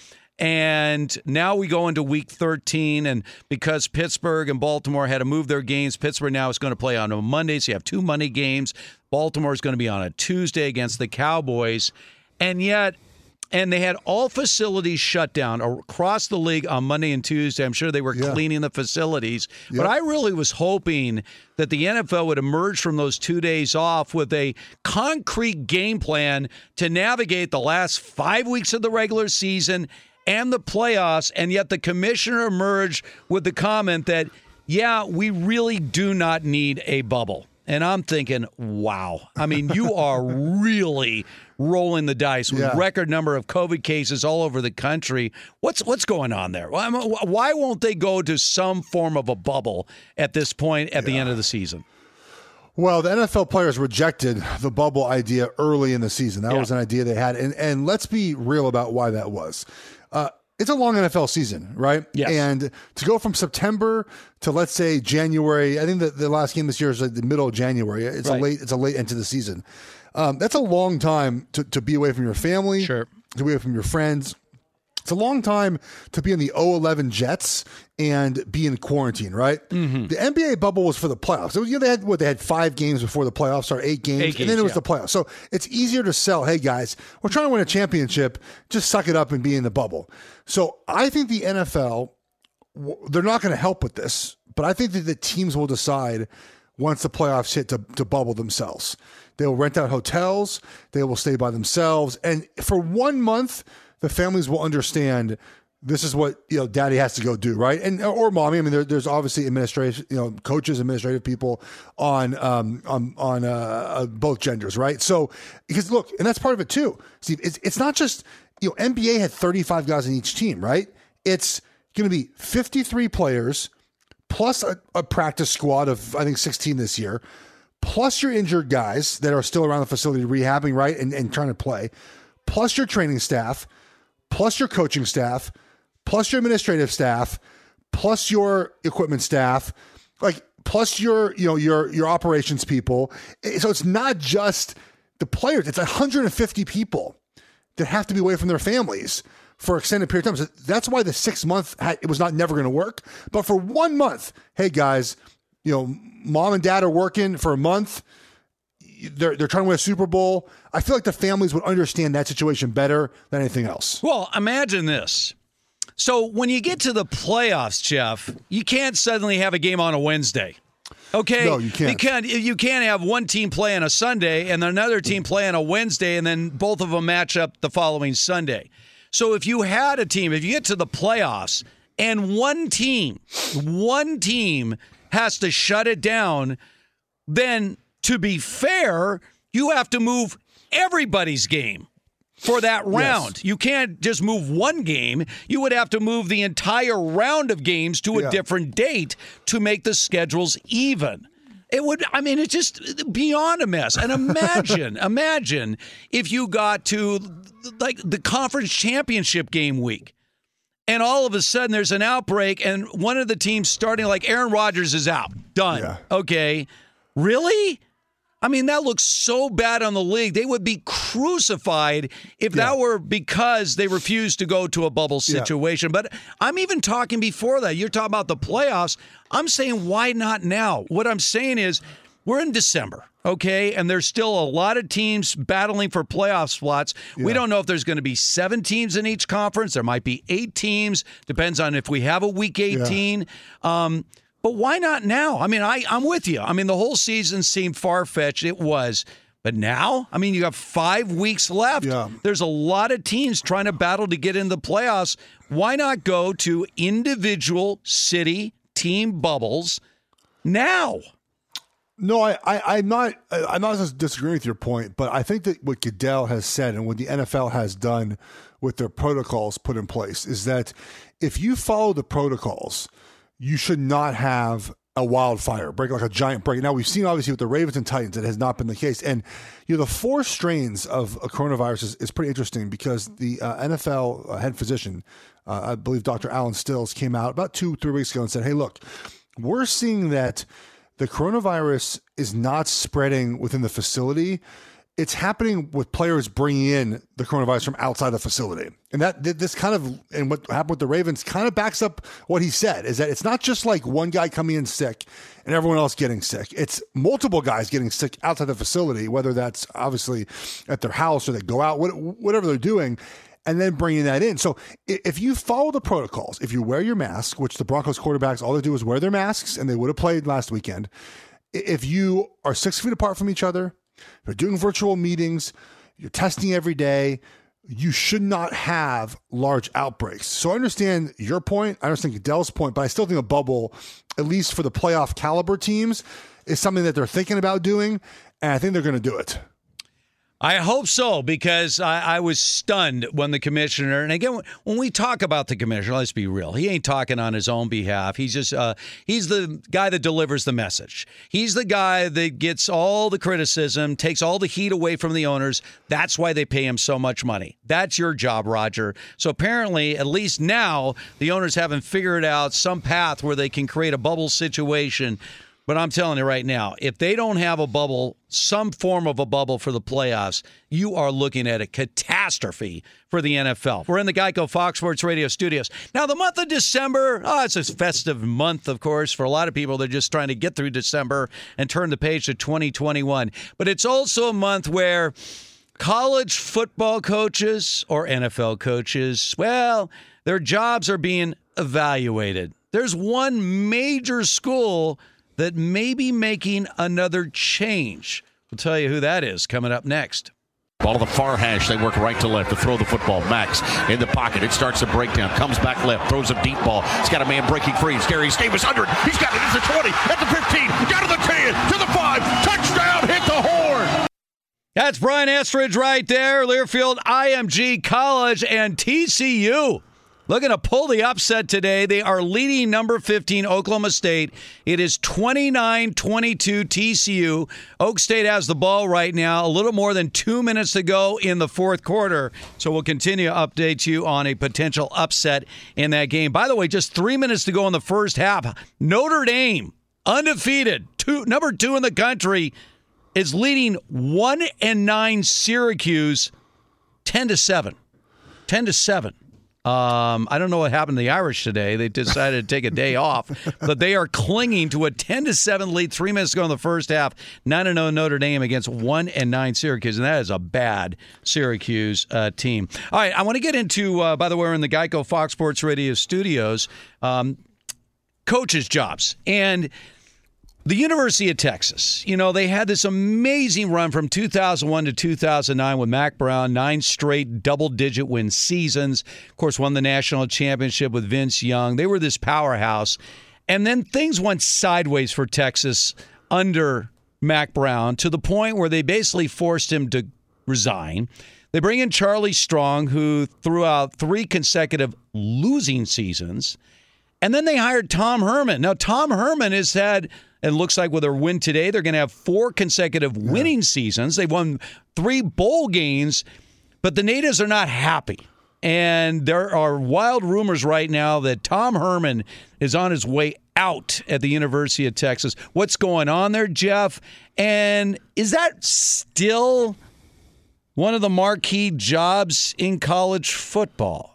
And now we go into week thirteen, and because Pittsburgh and Baltimore had to move their games, Pittsburgh now is going to play on a Monday, so you have two Monday games. Baltimore is going to be on a Tuesday against the Cowboys. And yet, and they had all facilities shut down across the league on Monday and Tuesday. I'm sure they were yeah. cleaning the facilities. Yep. But I really was hoping that the N F L would emerge from those two days off with a concrete game plan to navigate the last five weeks of the regular season and the playoffs, and yet the commissioner emerged with the comment that, yeah, we really do not need a bubble. And I'm thinking, wow. I mean, you are really rolling the dice with yeah. record number of COVID cases all over the country. What's what's going on there? Why won't they go to some form of a bubble at this point at yeah. the end of the season?
Well, the N F L players rejected the bubble idea early in the season. That
Yeah.
was an idea they had. And, and let's be real about why that was. Uh, it's a long N F L season, right?
Yes.
And to go from September to, let's say, January, I think that the last game this year is like the middle of January. It's
Right.
a late, it's a late into the season. Um, that's a long time to, to be away from your family,
Sure.
to be away from your friends. It's a long time to be in the oh eleven Jets and be in quarantine, right? Mm-hmm. The N B A bubble was for the playoffs. It was, you know, they had what they had five games before the playoffs, or eight games,
Eight
and then
games,
it was
yeah.
the playoffs. So it's easier to sell. Hey guys, we're trying to win a championship. Just suck it up and be in the bubble. So I think the N F L, they're not going to help with this, but I think that the teams will decide once the playoffs hit to, to bubble themselves. They will rent out hotels. They will stay by themselves, and for one month, the families will understand this is what, you know, daddy has to go do, right? And or mommy. I mean, there, there's obviously administration, you know, coaches, administrative people on um, on on uh, uh, both genders, right? So because look, and that's part of it too, Steve. It's it's not just, you know, N B A had thirty-five guys in each team, right? It's going to be fifty-three players plus a, a practice squad of I think sixteen this year, plus your injured guys that are still around the facility rehabbing, right, and and trying to play, plus your training staff, plus your coaching staff, plus your administrative staff, plus your equipment staff, like plus your, you know, your your operations people. So it's not just the players, it's one hundred fifty people that have to be away from their families for extended period of time. So that's why the six month had, it was not never going to work. But for one month, hey guys, you know, mom and dad are working for a month. They're, they're trying to win a Super Bowl. I feel like the families would understand that situation better than anything else.
Well, imagine this. So when you get to the playoffs, Jeff, you can't suddenly have a game on a Wednesday. Okay?
No, you can't.
You can't, you can't have one team play on a Sunday and another team play on a Wednesday and then both of them match up the following Sunday. So if you had a team, if you get to the playoffs and one team, one team has to shut it down, then to be fair, you have to move everybody's game for that round.
Yes.
You can't just move one game. You would have to move the entire round of games to a
Yeah.
different date to make the schedules even. It would, I mean, it's just beyond a mess. And imagine, imagine if you got to like the conference championship game week and all of a sudden there's an outbreak and one of the teams starting, like Aaron Rodgers is out. Done.
Yeah.
Okay. Really? I mean, that looks so bad on the league. They would be crucified if
Yeah.
that were because they refused to go to a bubble situation. But I'm even talking before that. You're talking about the playoffs. I'm saying, why not now? What I'm saying is we're in December, okay? And there's still a lot of teams battling for playoff spots. We
Yeah.
don't know if there's going to be seven teams in each conference. There might be eight teams. Depends on if we have a week eighteen. Um But why not now? I mean, I, I'm with you. I mean, the whole season seemed far-fetched. It was. But now, I mean, you have five weeks left.
Yeah.
There's a lot of teams trying to battle to get in the playoffs. Why not go to individual city team bubbles now?
No, I, I, I'm not. I'm not just disagreeing with your point, but I think that what Goodell has said and what the N F L has done with their protocols put in place is that if you follow the protocols, you should not have a wildfire break, like a giant break. Now, we've seen obviously with the Ravens and Titans, it has not been the case. And, you know, the four strains of a coronavirus is, is pretty interesting because the uh, N F L uh, head physician, uh, I believe Doctor Alan Stills, came out about two, three weeks ago and said, hey, look, we're seeing that the coronavirus is not spreading within the facility. It's happening with players bringing in the coronavirus from outside the facility. And that this kind of, and what happened with the Ravens kind of backs up what he said, is that it's not just like one guy coming in sick and everyone else getting sick. It's multiple guys getting sick outside the facility, whether that's obviously at their house or they go out, whatever they're doing, and then bringing that in. So if you follow the protocols, if you wear your mask, which the Broncos quarterbacks, all they do is wear their masks, and they would have played last weekend. If you are six feet apart from each other, you're doing virtual meetings, you're testing every day, you should not have large outbreaks. So I understand your point. I understand Goodell's point, but I still think a bubble, at least for the playoff caliber teams, is something that they're thinking about doing, and I think they're going to do it.
I hope so, because I, I was stunned when the commissioner, and again, when we talk about the commissioner, let's be real. He ain't talking on his own behalf. He's just, uh, he's the guy that delivers the message. He's the guy that gets all the criticism, takes all the heat away from the owners. That's why they pay him so much money. That's your job, Roger. So apparently, at least now, the owners haven't figured out some path where they can create a bubble situation. But I'm telling you right now, if they don't have a bubble, some form of a bubble for the playoffs, you are looking at a catastrophe for the N F L. We're in the Geico Fox Sports Radio studios. Now, the month of December, oh, it's a festive month, of course. For a lot of people, they're just trying to get through December and turn the page to twenty twenty-one. But it's also a month where college football coaches or N F L coaches, well, their jobs are being evaluated. There's one major school that may be making another change. We'll tell you who that is coming up next.
Ball to the far hash. They work right to left to throw the football. Max in the pocket. It starts a breakdown. Comes back left. Throws a deep ball. He's got a man breaking free. Darius Davis under it. He's got it at the twenty, at the fifteen, down to the ten, to the five. Touchdown. Hit the horn.
That's Brian Estridge right there. Learfield I M G College and T C U looking to pull the upset today. They are leading number fifteen, Oklahoma State. It is twenty-nine twenty-two T C U. Oak State has the ball right now. A little more than two minutes to go in the fourth quarter. So we'll continue to update you on a potential upset in that game. By the way, just three minutes to go in the first half. Notre Dame, undefeated, two, number two in the country, is leading one and nine Syracuse ten to seven. ten to seven. Um, I don't know what happened to the Irish today. They decided to take a day off, but they are clinging to a ten to seven lead. Three minutes to go in the first half. nine and oh Notre Dame against one and nine Syracuse, and that is a bad Syracuse uh, team. All right, I want to get into, uh, by the way, we're in the Geico Fox Sports Radio studios, um, coaches' jobs. And the University of Texas, you know, they had this amazing run from two thousand one to two thousand nine with Mack Brown, nine straight double-digit win seasons. Of course, won the national championship with Vince Young. They were this powerhouse. And then things went sideways for Texas under Mack Brown to the point where they basically forced him to resign. They bring in Charlie Strong, who threw out three consecutive losing seasons. And then they hired Tom Herman. Now, Tom Herman has had... And looks like with their win today, they're going to have four consecutive winning yeah. seasons. They've won three bowl games, but the natives are not happy. And there are wild rumors right now that Tom Herman is on his way out at the University of Texas. What's going on there, Jeff? And is that still one of the marquee jobs in college football?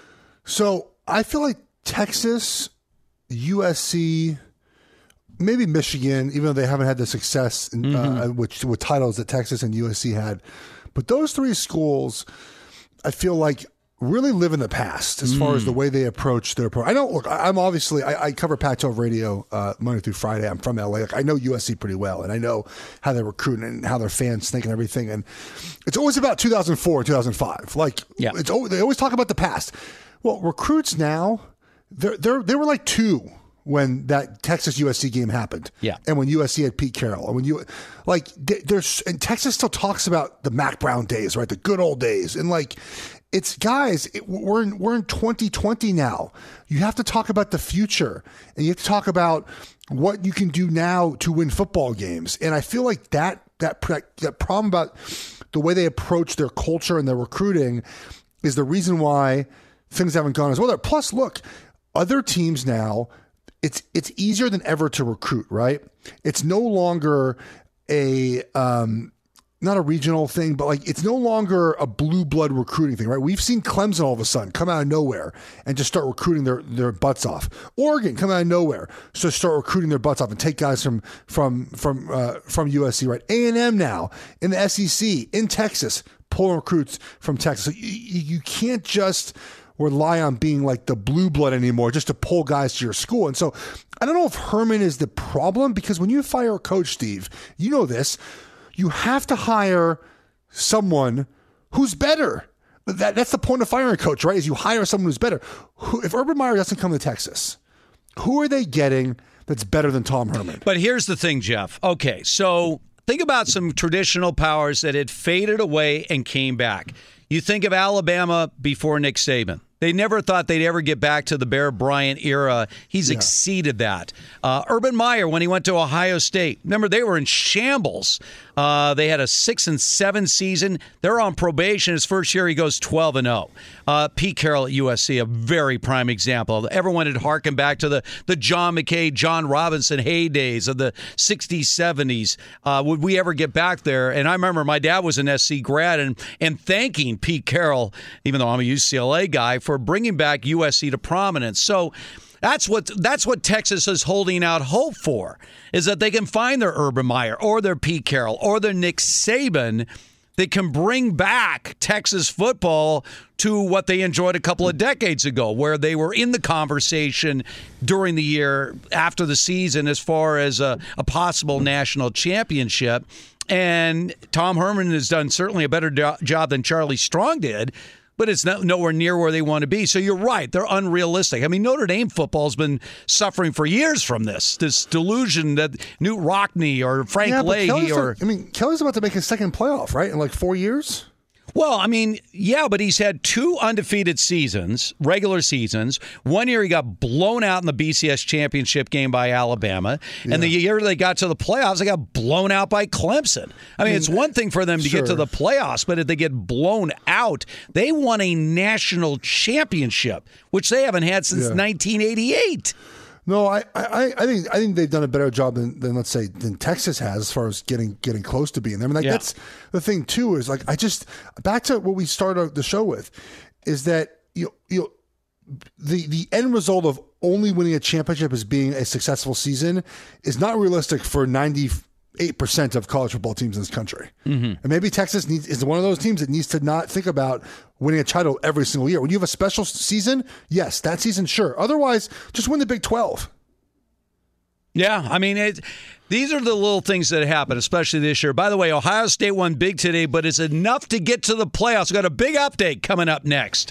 So I feel like Texas, U S C... maybe Michigan, even though they haven't had the success in, mm-hmm. uh, which with titles that Texas and U S C had. But those three schools, I feel like, really live in the past as mm. far as the way they approach their pro. I don't look. I'm obviously I, I cover Pac twelve radio uh, Monday through Friday. I'm from L A. Like, I know U S C pretty well, and I know how they're recruiting and how their fans think and everything. And it's always about two thousand four, two thousand five. Like, yeah. it's always, they always talk about the past. Well, recruits now, they're they're they were like two when that Texas U S C game happened.
Yeah. And
when U S C had Pete Carroll. And when you, like, there's, and Texas still talks about the Mack Brown days, right? The good old days. And, like, it's, guys, it, we're in, we're in twenty twenty now. You have to talk about the future. And you have to talk about what you can do now to win football games. And I feel like that, that, that problem about the way they approach their culture and their recruiting is the reason why things haven't gone as well. Plus, look, other teams now, It's it's easier than ever to recruit, right? It's no longer a um, not a regional thing, but like it's no longer a blue blood recruiting thing, right? We've seen Clemson all of a sudden come out of nowhere and just start recruiting their, their butts off. Oregon come out of nowhere, so start recruiting their butts off and take guys from from from uh, from U S C, right? A and M now in the S E C in Texas pulling recruits from Texas. So you, you can't just rely on being like the blue blood anymore just to pull guys to your school. And so I don't know if Herman is the problem, because when you fire a coach, Steve, you know this, you have to hire someone who's better. That, that's the point of firing a coach, right? Is you hire someone who's better. Who, if Urban Meyer doesn't come to Texas, who are they getting that's better than Tom Herman?
But here's the thing, Jeff. Okay, so Think about some traditional powers that had faded away and came back. You think of Alabama before Nick Saban. They never thought they'd ever get back to the Bear Bryant era. He's yeah. exceeded that. Uh, Urban Meyer, when he went to Ohio State, remember, they were in shambles. Uh, they had a six and seven season. They're on probation. His first year, he goes twelve and oh. Uh, Pete Carroll at U S C, a very prime example. Everyone had harkened back to the, the John McKay, John Robinson heydays of the sixties, seventies. Uh, would we ever get back there? And I remember my dad was an S C grad and, and thanking Pete Carroll, even though I'm a U C L A guy, for bringing back U S C to prominence. So that's what that's what Texas is holding out hope for, is that they can find their Urban Meyer or their Pete Carroll or their Nick Saban that can bring back Texas football to what they enjoyed a couple of decades ago, where they were in the conversation during the year after the season as far as a, a possible national championship. And Tom Herman has done certainly a better do- job than Charlie Strong did, but it's not, nowhere near where they want to be. So you're right. They're unrealistic. I mean, Notre Dame football has been suffering for years from this, this delusion that Knute Rockne or Frank
yeah,
Leahy or...
Like, I mean, Kelly's about to make his second playoff, right, in like four years?
Well, I mean, yeah, but he's had two undefeated seasons, regular seasons. One year he got blown out in the B C S championship game by Alabama. And yeah. the year they got to the playoffs, they got blown out by Clemson. I mean, I mean it's one thing for them to sure. get to the playoffs, but if they get blown out, they won a national championship, which they haven't had since yeah. nineteen eighty-eight.
No, I, I, I think I think they've done a better job than, than let's say than Texas has as far as getting getting close to being there. I mean, like yeah. that's the thing too. Is like I just back to what we started the show with, is that you you the the end result of only winning a championship as being a successful season is not realistic for ninety-eight percent of college football teams in this country. Mm-hmm. And maybe Texas needs is one of those teams that needs to not think about winning a title every single year. When you have a special season, yes, that season, sure. Otherwise, just win the Big twelve.
Yeah, I mean, it, these are the little things that happen, especially this year. By the way, Ohio State won big today, but it's enough to get to the playoffs. We've got a big update coming up next.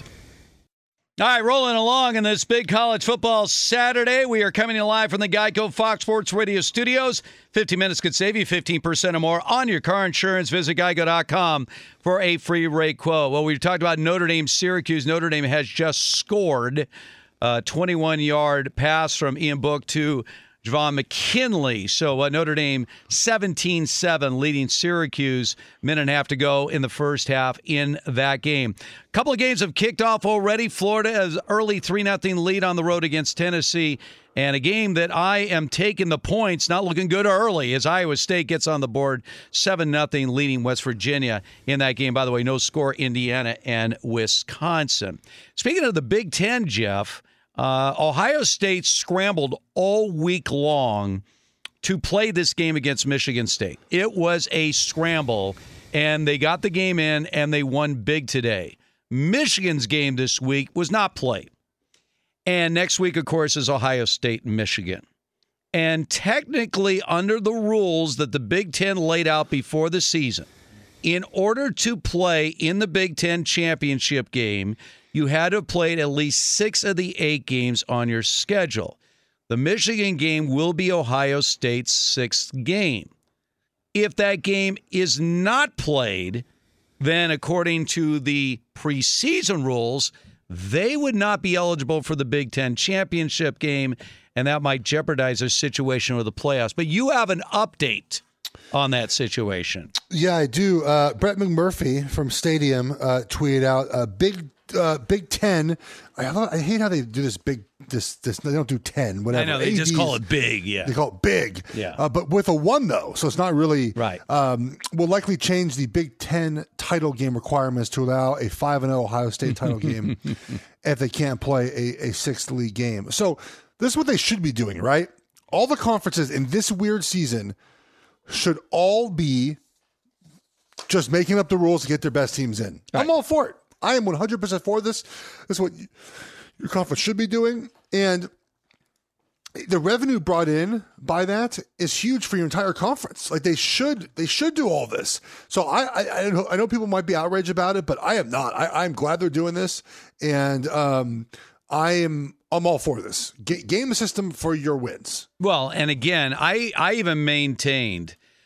All right, rolling along in this big college football Saturday. We are coming in live from the Geico Fox Sports Radio studios. fifteen minutes could save you fifteen percent or more on your car insurance. Visit geico dot com for a free rate quote. Well, we talked about Notre Dame, Syracuse. Notre Dame has just scored a twenty-one-yard pass from Ian Book to Javon McKinley. So uh, Notre Dame seventeen seven leading Syracuse. Minute and a half to go in the first half in that game. A couple of games have kicked off already. Florida has early three nothing lead on the road against Tennessee. And a game that I am taking the points, not looking good early, as Iowa State gets on the board seven nothing leading West Virginia in that game. By the way, no score, Indiana and Wisconsin. Speaking of the Big Ten, Jeff, Uh, Ohio State scrambled all week long to play this game against Michigan State. It was a scramble, and they got the game in, and they won big today. Michigan's game this week was not played. And next week, of course, is Ohio State and Michigan. And technically, under the rules that the Big Ten laid out before the season, in order to play in the Big Ten championship game, you had to have played at least six of the eight games on your schedule. The Michigan game will be Ohio State's sixth game. If that game is not played, then according to the preseason rules, they would not be eligible for the Big Ten championship game, and that might jeopardize their situation with the playoffs. But you have an update on that situation.
Yeah, I do. Uh, Brett McMurphy from Stadium uh, tweeted out a big Uh, Big Ten. I, I hate how they do this big. This this they don't do ten. Whatever.
I know they A Ds, just call it big. Yeah,
they call it big.
Yeah,
uh, but with a one though, so it's not really
right.
Um, will likely change the Big Ten title game requirements to allow a five and zero Ohio State title game if they can't play a, a sixth league game. So this is what they should be doing, right? All the conferences in this weird season should all be just making up the rules to get their best teams in. Right. I'm all for it. I am one hundred percent for this. This is what you, your conference should be doing. And the revenue brought in by that is huge for your entire conference. Like they should, they should do all this. So I, I, I know, I know people might be outraged about it, but I am not. I, I'm glad they're doing this. And um, I am, I'm all for this. G- game the system for your wins.
Well, and again, I, I even maintained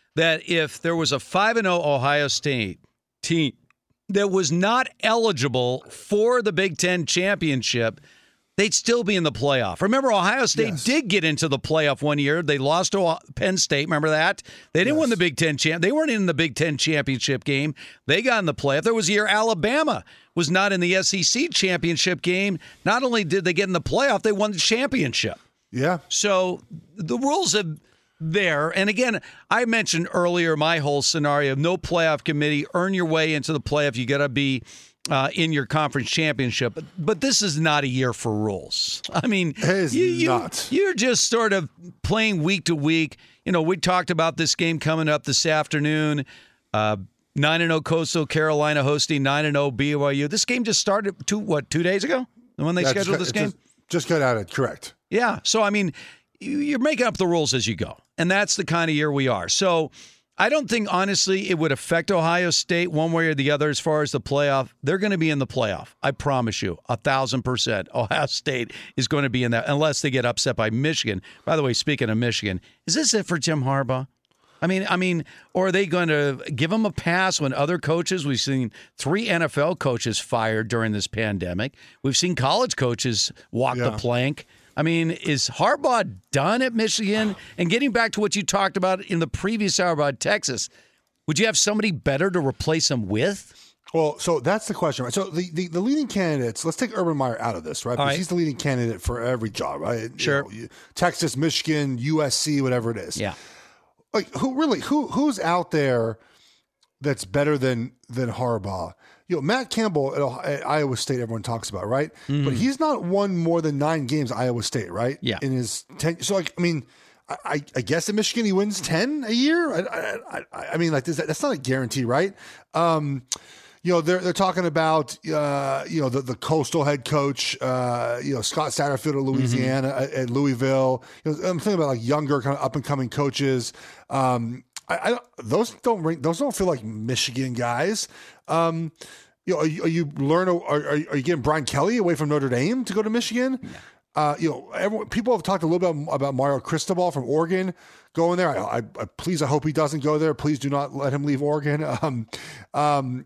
that if there was a five and oh Ohio State team that was not eligible for the Big Ten championship, they'd still be in the playoff. Remember, Ohio State
yes.
did get into the playoff one year. They lost to Penn State. Remember that? They didn't
yes.
win the Big Ten champ. They weren't in the Big Ten championship game. They got in the playoff. There was a year Alabama was not in the S E C championship game. Not only did they get in the playoff, they won the championship.
Yeah.
So the rules are there. And again, I mentioned earlier my whole scenario of no playoff committee, earn your way into the playoff. You got to be uh, in your conference championship. But, but this is not a year for rules. I mean,
it is
you, you,
not.
You're just sort of playing week to week. You know, we talked about this game coming up this afternoon. Uh, nine and oh Coastal Carolina hosting nine and oh B Y U. This game just started two, what, two days ago when they
yeah,
scheduled
just,
this game?
Just, just got at it, correct.
Yeah. So, I mean, you're making up the rules as you go. And that's the kind of year we are. So I don't think, honestly, it would affect Ohio State one way or the other as far as the playoff. They're going to be in the playoff. I promise you, a thousand percent. Ohio State is going to be in that unless they get upset by Michigan. By the way, speaking of Michigan, is this it for Jim Harbaugh? I mean, I mean, or are they going to give him a pass when other coaches? We've seen three N F L coaches fired during this pandemic. We've seen college coaches walk
yeah.
the plank. I mean, is Harbaugh done at Michigan? And getting back to what you talked about in the previous hour about Texas, would you have somebody better to replace him with?
Well, so that's the question, right? So the, the, the leading candidates, let's take Urban Meyer out of this, right? Because
right.
he's the leading candidate for every job, right?
Sure.
You know, Texas, Michigan, U S C, whatever it is.
Yeah.
Like, who really, who who's out there that's better than than Harbaugh? You know, Matt Campbell at, at Iowa State, everyone talks about, right? Mm-hmm. But he's not won more than nine games at Iowa State, right?
Yeah.
In his ten, so like, I mean, I, I guess in Michigan he wins ten a year. I, I, I, I mean, like this, that's not a guarantee, right? Um, you know, they're they're talking about uh, you know the, the Coastal head coach, uh, you know Scott Satterfield of Louisiana mm-hmm. at, at Louisville. You know, I'm thinking about like younger kind of up and coming coaches. Um, I, I those don't ring, those don't feel like Michigan guys. Um, you know, are you, are you learn? Are, are you getting Brian Kelly away from Notre Dame to go to Michigan? Yeah. Uh, you know, everyone, people have talked a little bit about Mario Cristobal from Oregon going there. I, I, I please, I hope he doesn't go there. Please do not let him leave Oregon. Um, um,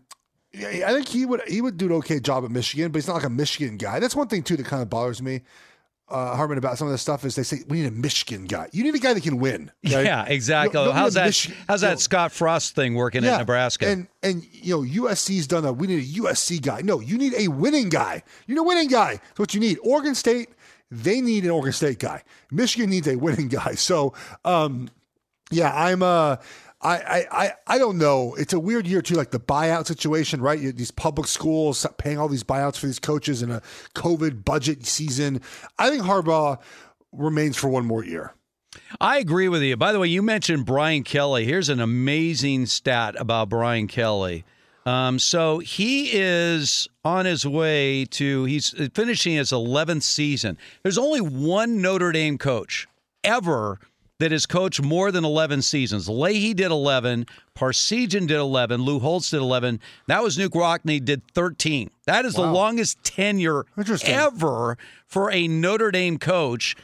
I think he would he would do an okay job at Michigan, but he's not like a Michigan guy. That's one thing too that kind of bothers me. Uh, Harmon, about some of this stuff is they say we need a Michigan guy. You need a guy that can win. Right?
Yeah, exactly.
You know,
how's that?
Michi-
how's that
you know,
Scott Frost thing working
yeah,
at Nebraska?
And and you know U S C's done that. We need a U S C guy. No, you need a winning guy. You need a winning guy. That's what you need. Oregon State, they need an Oregon State guy. Michigan needs a winning guy. So, um, yeah, I'm uh I, I, I don't know. It's a weird year too, like the buyout situation, right? You, these public schools paying all these buyouts for these coaches in a COVID budget season. I think Harbaugh remains for one more year.
I agree with you. By the way, you mentioned Brian Kelly. Here's an amazing stat about Brian Kelly. Um, so he is on his way to, he's finishing his eleventh season. There's only one Notre Dame coach ever that has coached more than eleven seasons. Leahy did eleven, Parsegian did eleven, Lou Holtz did eleven. That was Nuke Rockne did thirteen. That is wow. the longest tenure ever for a Notre Dame coach.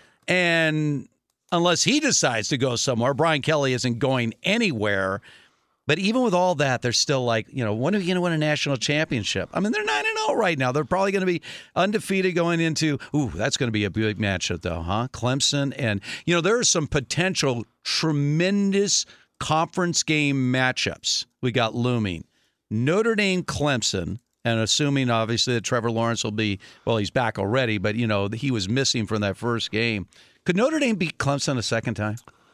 And unless he decides to go somewhere, Brian Kelly isn't going anywhere. But even with all that, they're still like, you know, when are you going to win a national championship? I mean, they're nine and oh right now. They're probably going to be undefeated going into, ooh, that's going to be a big matchup, though, huh? Clemson. And, you know, there are some potential tremendous conference game matchups we got looming. Notre Dame, Clemson, and assuming, obviously, that Trevor Lawrence will be, well, he's back already, but, you know, he was missing from that first game. Could Notre Dame beat Clemson a second time?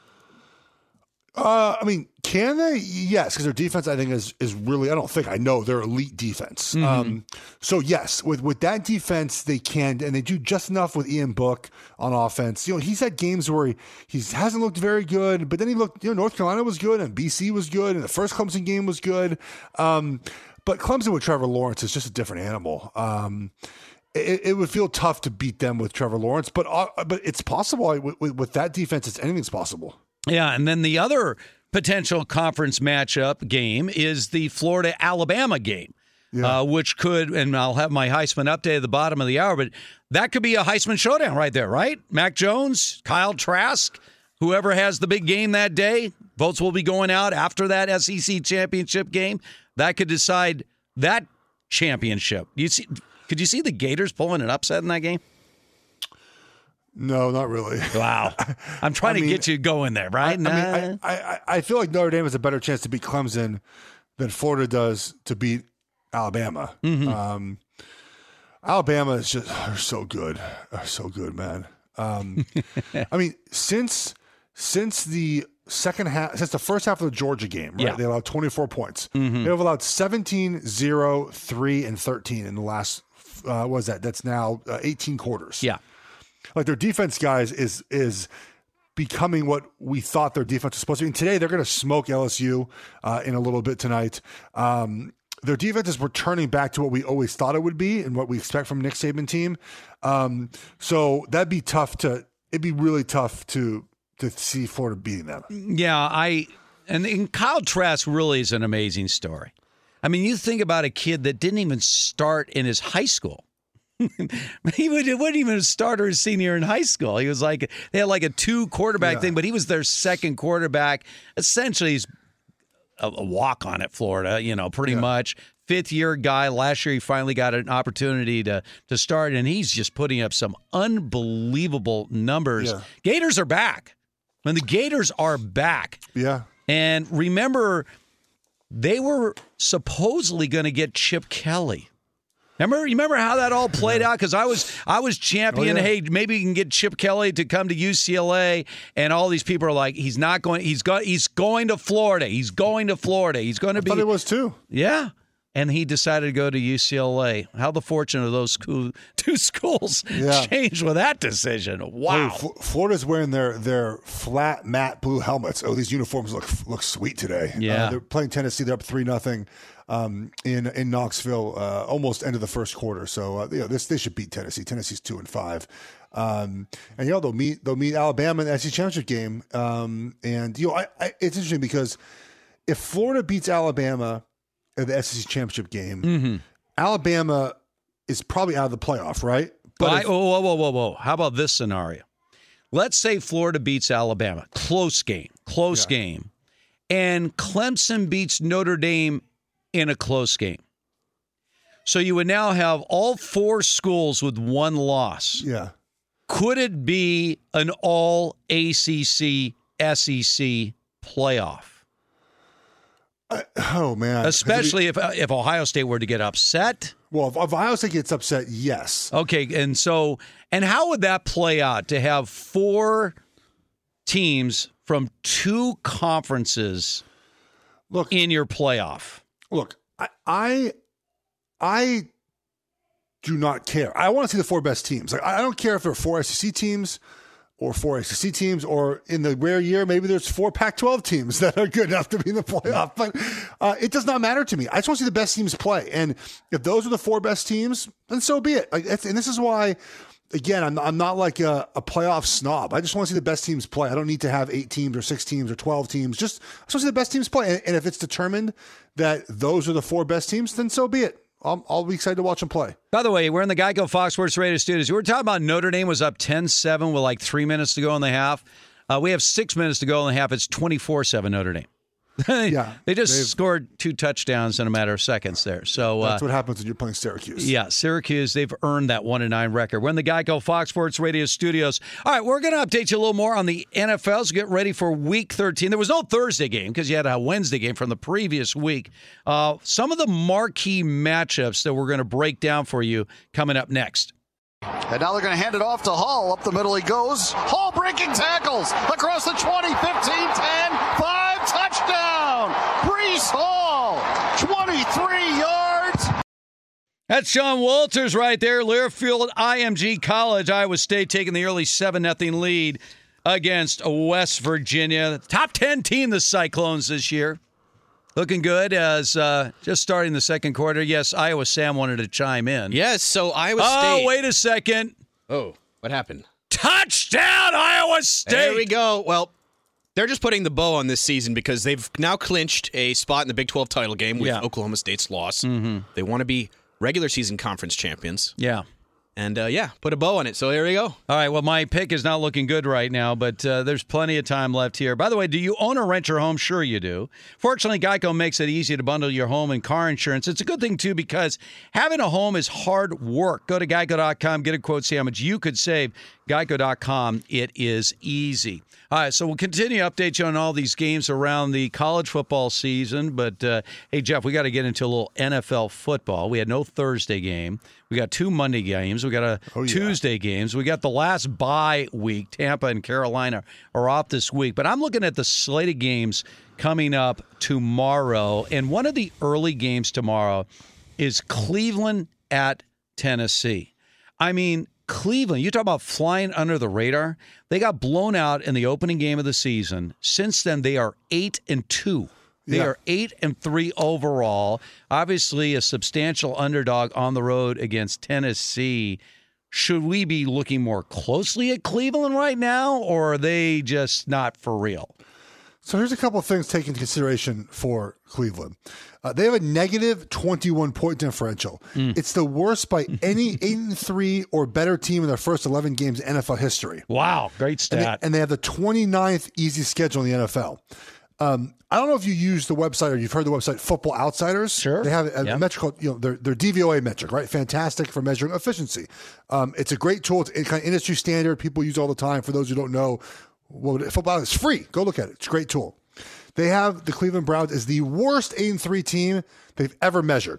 Uh, I mean, can they? Yes, because their defense, I think, is is really, I don't think, I know, they're elite defense. Mm-hmm. Um, so, yes, with, with that defense, they can, and they do just enough with Ian Book on offense. You know, he's had games where he, he hasn't looked very good, but then he looked, you know, North Carolina was good, and B C was good, and the first Clemson game was good. Um, but Clemson with Trevor Lawrence is just a different animal. Um, it, it would feel tough to beat them with Trevor Lawrence, but uh, but it's possible. With, with, with that defense, it's anything's possible.
Yeah, and then the other potential conference matchup game is the Florida-Alabama game, yeah. uh, which could, and I'll have my Heisman update at the bottom of the hour, but that could be a Heisman showdown right there, right? Mac Jones, Kyle Trask, whoever has the big game that day, votes will be going out after that S E C championship game. That could decide that championship. You see, could you see the Gators pulling an upset in that game?
No, not really.
Wow. I'm trying
I
to
mean,
get you going there, right?
I,
nah.
I mean, I, I, I feel like Notre Dame has a better chance to beat Clemson than Florida does to beat Alabama.
Mm-hmm.
Um, Alabama is just are so good. Are so good, man. Um, I mean, since since the second half, since the first half of the Georgia game, right?
Yeah.
They allowed twenty-four points.
Mm-hmm.
They've allowed seventeen, zero, three, and thirteen in the last, uh, what was that? That's now uh, eighteen quarters.
Yeah.
Like their defense, guys, is is becoming what we thought their defense was supposed to be. And today they're going to smoke L S U uh, in a little bit tonight. Um, their defense is returning back to what we always thought it would be and what we expect from Nick Saban team. Um, so that'd be tough to. It'd be really tough to to see Florida beating them.
Yeah, I and, and Kyle Trask really is an amazing story. I mean, you think about a kid that didn't even start in his high school. he would, wasn't even a starter his senior in high school. He was like, they had like a two quarterback
Yeah.
thing, but he was their second quarterback. Essentially, he's a, a walk on at Florida, you know, pretty
Yeah.
much. Fifth year guy. Last year, he finally got an opportunity to to start, and he's just putting up some unbelievable numbers.
Yeah.
Gators are back. When the Gators are back.
Yeah.
And remember, they were supposedly going to get Chip Kelly. Remember, remember how that all played out? Because I was, I was champion.
Oh, yeah.
Hey, maybe you can get Chip Kelly to come to U C L A, and all these people are like, he's not going. He's got. He's going to Florida. He's going to Florida. He's going to
I
be.
thought it was too.
Yeah. And he decided to go to U C L A. How the fortune of those school, two schools
Yeah.
changed with that decision. Wow.
Oh, F- Florida's wearing their their flat matte blue helmets. Oh, these uniforms look look sweet today.
Yeah.
uh, they're playing Tennessee. They're up three nothing um, in in Knoxville. Uh, almost end of the first quarter. So uh, you know, this they should beat Tennessee. Tennessee's two and five. Um, and you know they'll meet they'll meet Alabama in the S E C championship game. Um, and you know I, I, it's interesting because if Florida beats Alabama at the S E C championship game,
Mm-hmm.
Alabama is probably out of the playoff, right?
But I,
if-
whoa, whoa, whoa, whoa, whoa. How about this scenario? Let's say Florida beats Alabama. Close game. Close
Yeah.
game. And Clemson beats Notre Dame in a close game. So you would now have all four schools with one loss.
yeah.
Could it be an all A C C S E C playoff?
Uh, oh man! 'Cause it'd be-
Especially if if Ohio State were to get upset.
well, if, if Ohio State gets upset, yes.
Okay, and so and how would that play out to have four teams from two conferences
Look,
in your playoff?
look, I, I, I do not care. I want to see the four best teams. Like, I don't care if there are four S E C teams or four S E C teams, or in the rare year, maybe there's four Pac twelve teams that are good enough to be in the playoff. But uh, it does not matter to me. I just want to see the best teams play. And if those are the four best teams, then so be it. Like, that's, and this is why, again, I'm, I'm not like a, a playoff snob. I just want to see the best teams play. I don't need to have eight teams or six teams or twelve teams. Just, I just want to see the best teams play. And, and if it's determined that those are the four best teams, then so be it. I'll, I'll be excited to watch them play.
By the way, we're in the Geico Fox Sports Radio studios. We were talking about Notre Dame was up ten seven with like three minutes to go in the half. Uh, we have six minutes to go in the half. It's twenty-four seven Notre Dame.
Yeah,
They just
they've-
scored two touchdowns in a matter of seconds there. So uh,
That's what happens when you're playing Syracuse.
yeah, Syracuse, they've earned that one and nine record. We're in the Geico Fox Sports Radio studios. All right, we're going to update you a little more on the N F L. So get ready for Week thirteen. There was no Thursday game because you had a Wednesday game from the previous week. Uh, some of the marquee matchups that we're going to break down for you coming up next.
And now they're going to hand it off to Hall. Up the middle he goes. Hall breaking tackles across the twenty, fifteen, ten, five, touchdown. Brees Hall, twenty-three yards.
That's Sean Walters right there. Learfield I M G College, Iowa State taking the early seven nothing lead against West Virginia. Top ten team, the Cyclones this year. Looking good as uh, just starting the second quarter. Yes, Iowa Sam wanted to chime in.
Yes, so Iowa
Oh,
State.
wait a second.
Oh, what happened?
Touchdown, Iowa State.
There we go. Well, they're just putting the bow on this season because they've now clinched a spot in the Big twelve title game with
Yeah.
Oklahoma State's loss. Mm-hmm. They want to be regular season conference champions.
Yeah.
And, uh, yeah, put a bow on it. So there you go.
All right, well, my pick is not looking good right now, but uh, there's plenty of time left here. By the way, do you own or rent your home? Sure you do. Fortunately, Geico makes it easy to bundle your home and car insurance. It's a good thing, too, because having a home is hard work. Go to geico dot com, get a quote, see how much you could save. geico dot com, it is easy. All right, so we'll continue to update you on all these games around the college football season. But, uh, hey, Jeff, we got to get into a little N F L football. We had no Thursday game. We got two Monday games. We got a oh, yeah. Tuesday games. We got the last bye week. Tampa and Carolina are off this week. But I'm looking at the slate of games coming up tomorrow. And one of the early games tomorrow is Cleveland at Tennessee. I mean, Cleveland, you talk about flying under the radar. They got blown out in the opening game of the season. Since then, they are eight and two. They yeah. are eight and three overall. Obviously, a substantial underdog on the road against Tennessee. Should we be looking more closely at Cleveland right now, or are they just not for real?
So here's a couple of things taken into consideration for Cleveland. Uh, they have a negative twenty-one point differential. Mm. It's the worst by any eight and three or better team in their first eleven games in N F L history.
Wow, great stat.
And they, and they have the twenty-ninth easiest schedule in the N F L. Um, I don't know if you use the website or you've heard the website Football Outsiders.
Sure.
They have a,
yep.
a metric called, you know, their, their D V O A metric, right? Fantastic for measuring efficiency. Um, it's a great tool. It's kind of industry standard. People use all the time. For those who don't know, well, Football is free. Go look at it. It's a great tool. They have the Cleveland Browns as the worst eight and three team they've ever measured.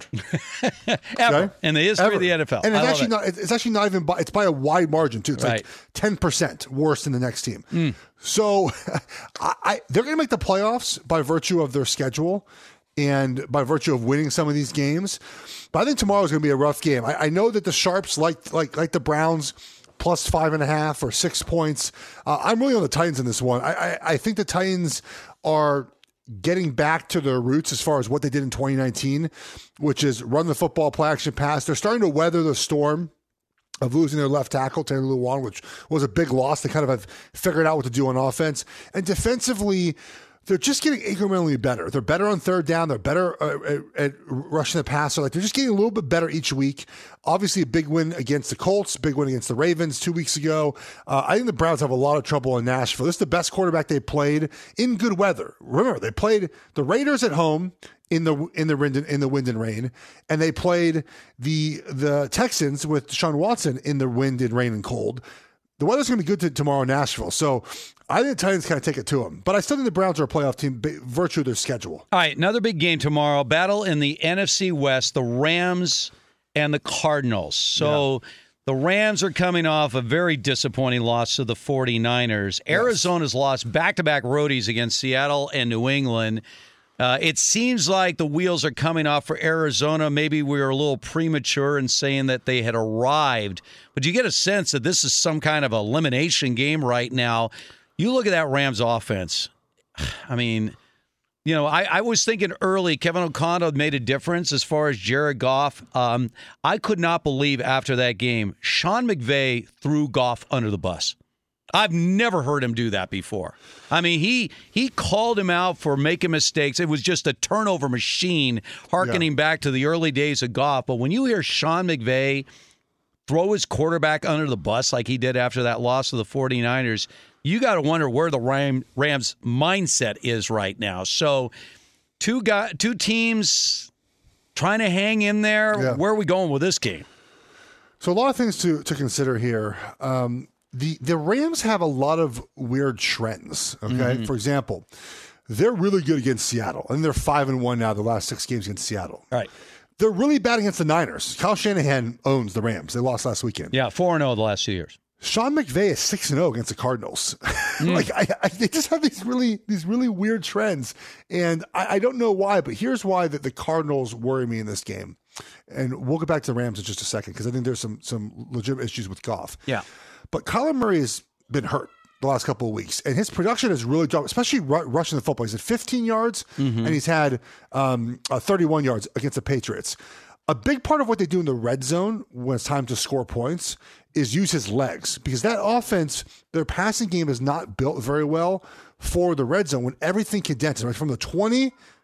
Ever.
Okay?
In the history
ever.
of the N F L.
And it's
I
actually
it.
not it's actually not even by it's by a wide margin too. It's
right.
like ten percent worse than the next team.
Mm.
So I, I they're gonna make the playoffs by virtue of their schedule and by virtue of winning some of these games. But I think tomorrow is gonna be a rough game. I, I know that the Sharps like like like the Browns plus five and a half or six points. Uh, I'm really on the Titans in this one. I, I, I think the Titans are getting back to their roots as far as what they did in twenty nineteen, which is run the football, play action pass. They're starting to weather the storm of losing their left tackle, Taylor Lewan, which was a big loss. They kind of have figured out what to do on offense. And defensively, they're just getting incrementally better. They're better on third down. They're better uh, at, at rushing the passer. Like they're just getting a little bit better each week. Obviously, a big win against the Colts, big win against the Ravens two weeks ago. Uh, I think the Browns have a lot of trouble in Nashville. This is the best quarterback they played in good weather. Remember, they played the Raiders at home in the in the wind in the wind and rain, and they played the the Texans with Deshaun Watson in the wind and rain and cold. The weather's going to be good to tomorrow in Nashville. So I think the Titans kind of take it to them. But I still think the Browns are a playoff team, by virtue of their schedule.
All right, another big game tomorrow. Battle in the N F C West, the Rams and the Cardinals. So yeah. the Rams are coming off a very disappointing loss to the 49ers. Yes. Arizona's lost back-to-back roadies against Seattle and New England. Uh, it seems like the wheels are coming off for Arizona. Maybe we were a little premature in saying that they had arrived. But you get a sense that this is some kind of elimination game right now. You look at that Rams offense. I mean, you know, I, I was thinking early Kevin O'Connell made a difference as far as Jared Goff. Um, I could not believe after that game, Sean McVay threw Goff under the bus. I've never heard him do that before. I mean, he he called him out for making mistakes. It was just a turnover machine, hearkening yeah. back to the early days of Goff. But when you hear Sean McVay throw his quarterback under the bus like he did after that loss to the 49ers, you got to wonder where the Ram, Rams' mindset is right now. So two guy, two teams trying to hang in there. Yeah. Where are we going with this game?
So a lot of things to, to consider here. Um The the Rams have a lot of weird trends, okay? Mm-hmm. For example, they're really good against Seattle, and they're five and one now the last six games against Seattle.
All right.
They're really bad against the Niners. Kyle Shanahan owns the Rams. They lost last weekend.
Yeah, four and oh the last two years.
Sean McVay is six and oh against the Cardinals. Mm. like I, I, they just have these really these really weird trends, and I, I don't know why, but here's why that the Cardinals worry me in this game. And we'll get back to the Rams in just a second because I think there's some some legitimate issues with Goff.
Yeah.
But Kyler Murray has been hurt the last couple of weeks, and his production has really dropped, especially r- rushing the football. He's at fifteen yards, mm-hmm. and he's had um, uh, thirty-one yards against the Patriots. A big part of what they do in the red zone when it's time to score points is use his legs, because that offense, their passing game is not built very well for the red zone when everything condenses, right? From the twenty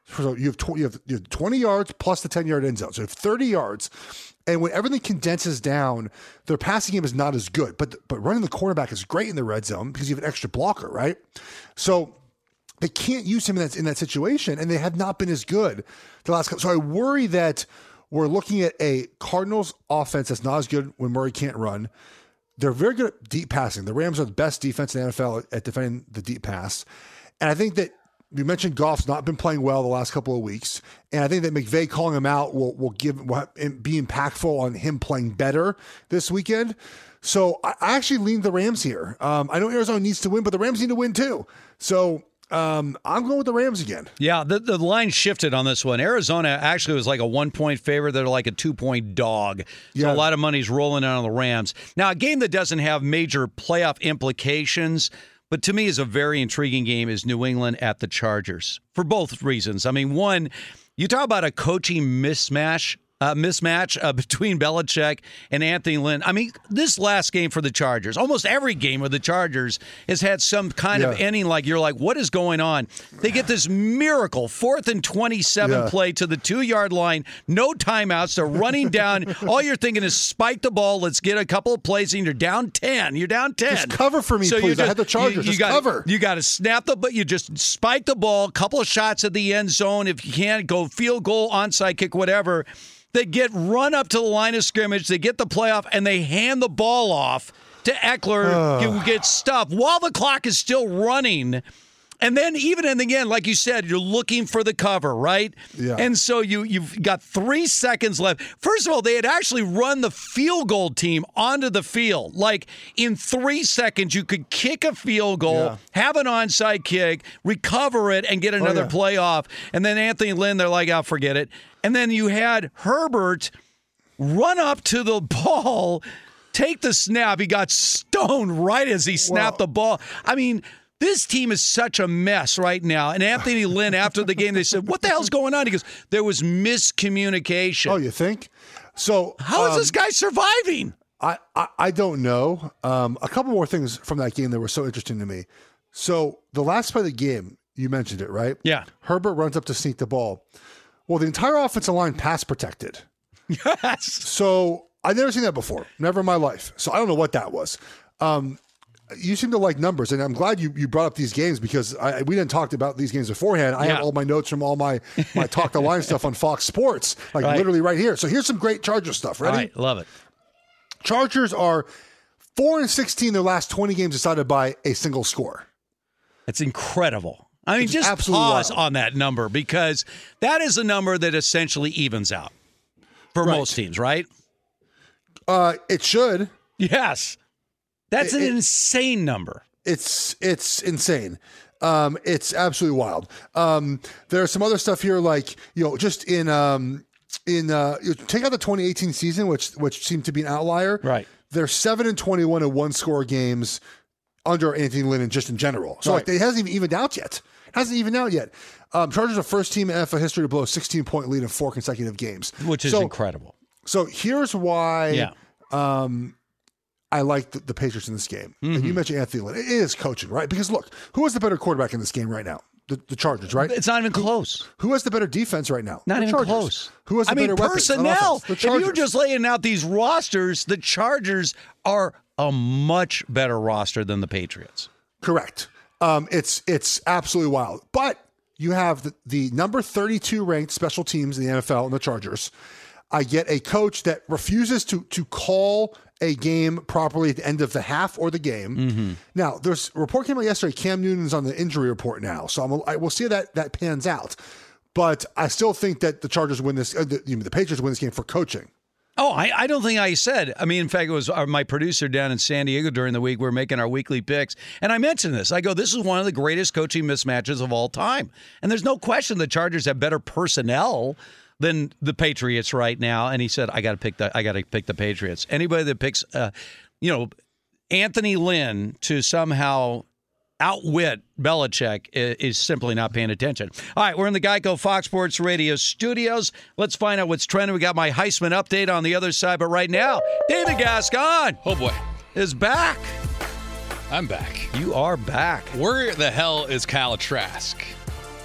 So you have, tw- you have you have twenty yards plus the ten-yard end zone. So you have thirty yards. And when everything condenses down, their passing game is not as good. But but running the quarterback is great in the red zone because you have an extra blocker, right? So they can't use him in that, in that situation, and they have not been as good the last couple. So I worry that we're looking at a Cardinals offense that's not as good when Murray can't run. They're very good at deep passing. The Rams are the best defense in the N F L at defending the deep pass. And I think that you mentioned Goff's not been playing well the last couple of weeks. And I think that McVay calling him out will, will give will be impactful on him playing better this weekend. So I, I actually lean the Rams here. Um, I know Arizona needs to win, but the Rams need to win too. So um, I'm going with the Rams again.
Yeah, the, the line shifted on this one. Arizona actually was like a one-point favorite. They're like a two-point dog. So
Yeah.
a lot of money's rolling in on the Rams. Now, a game that doesn't have major playoff implications, but to me is a very intriguing game, is New England at the Chargers for both reasons. I mean, one, you talk about a coaching mismatch. Uh, mismatch uh, between Belichick and Anthony Lynn. I mean, this last game for the Chargers, almost every game with the Chargers has had some kind of
Yeah.
ending like you're like, what is going on? They get this miracle fourth and twenty-seven
Yeah.
play to the two-yard line, no timeouts. They're running down. All you're thinking is spike the ball. Let's get a couple of plays, and you're down ten. You're down ten.
Just cover for me,
So you
please. I had the Chargers.
You, you
Just
gotta,
cover.
You got to snap the, but you just spike the ball. Couple of shots at the end zone. If you can't go field goal, onside kick, whatever. They get run up to the line of scrimmage. They get the playoff, and they hand the ball off to Eckler, who gets stuffed while the clock is still running. And then even in the end, like you said, you're looking for the cover, right?
Yeah.
And so you, you've got three seconds left. First of all, they had actually run the field goal team onto the field. Like in three seconds, you could kick a field goal,
Yeah.
have an onside kick, recover it, and get another
yeah.
playoff. And then Anthony Lynn, they're like, I'll forget it. And then you had Herbert run up to the ball, take the snap. He got stoned right as he snapped
Well-
the ball. I mean, this team is such a mess right now. And Anthony Lynn, after the game, they said, what the hell's going on? He goes, there was miscommunication.
Oh, you think? So
How is
um,
this guy surviving?
I, I, I don't know. Um, a couple more things from that game that were so interesting to me. So the last play of the game, you mentioned it, right?
Yeah.
Herbert runs up to sneak the ball. Well, the entire offensive line pass protected.
Yes.
So I've never seen that before. Never in my life. So I don't know what that was. Um, you seem to like numbers, and I'm glad you, you brought up these games because I, we didn't talk about these games beforehand. I
Yeah.
have all my notes from all my, my Talk the Line stuff on Fox Sports, like
Right.
literally right here. So here's some great Chargers stuff.
All
Ready?
right, love it.
Chargers are four and sixteen their last twenty games decided by a single score.
It's incredible. I mean,
It's
just
absolutely
pause
wild.
on that number because that is a number that essentially evens out for
Right.
most teams, right?
Uh, it should.
Yes. That's
It-
an
it-
insane number.
It's it's insane. Um, it's absolutely wild. Um, there's some other stuff here, like you know, just in um, in uh, you take out the twenty eighteen season, which which seemed to be an outlier.
Right.
They're seven and twenty-one in one score games under Anthony Lynn, just in general. So like,
Right.
it hasn't even evened out yet. It hasn't evened out yet. Um, Chargers are first team in N F L history to blow a sixteen point lead in four consecutive games,
Which is
so,
incredible.
So here's why.
Yeah.
Um, I like the, the Patriots in this game. And
Mm-hmm.
you mentioned Anthony Lynn. It is coaching, right? Because look, who has the better quarterback in this game right now? The, the Chargers, right?
It's not even close.
Who has the better defense right now?
Not
the
even
Chargers.
close.
Who has the
I mean,
better weapons on
personnel.
offense? The
If
Chargers.
you're just laying out these rosters, the Chargers are a much better roster than the Patriots.
Correct. Um, it's it's absolutely wild. But you have the, the number thirty-two ranked special teams in the N F L and the Chargers. I get a coach that refuses to to call a game properly at the end of the half or the game.
Mm-hmm.
Now, there's a report came out yesterday. Cam Newton's on the injury report now, so I'm, I will see how that that pans out. But I still think that the Chargers win this. Uh, the, you know, the Patriots win this game for coaching.
Oh, I, I don't think I said. I mean, in fact, it was our, my producer down in San Diego during the week. We were making our weekly picks. And I mentioned this. I go, this is one of the greatest coaching mismatches of all time. And there's no question the Chargers have better personnel than the Patriots right now. And he said, I got to pick the I got to pick the Patriots. Anybody that picks, uh, you know, Anthony Lynn to somehow outwit Belichick is, is simply not paying attention. All right, we're in the Geico Fox Sports Radio studios. Let's find out what's trending. We got my Heisman update on the other side, but right now, David Gascon
Oh, boy.
is back.
I'm back.
You are back.
Where the hell is Kyle Trask?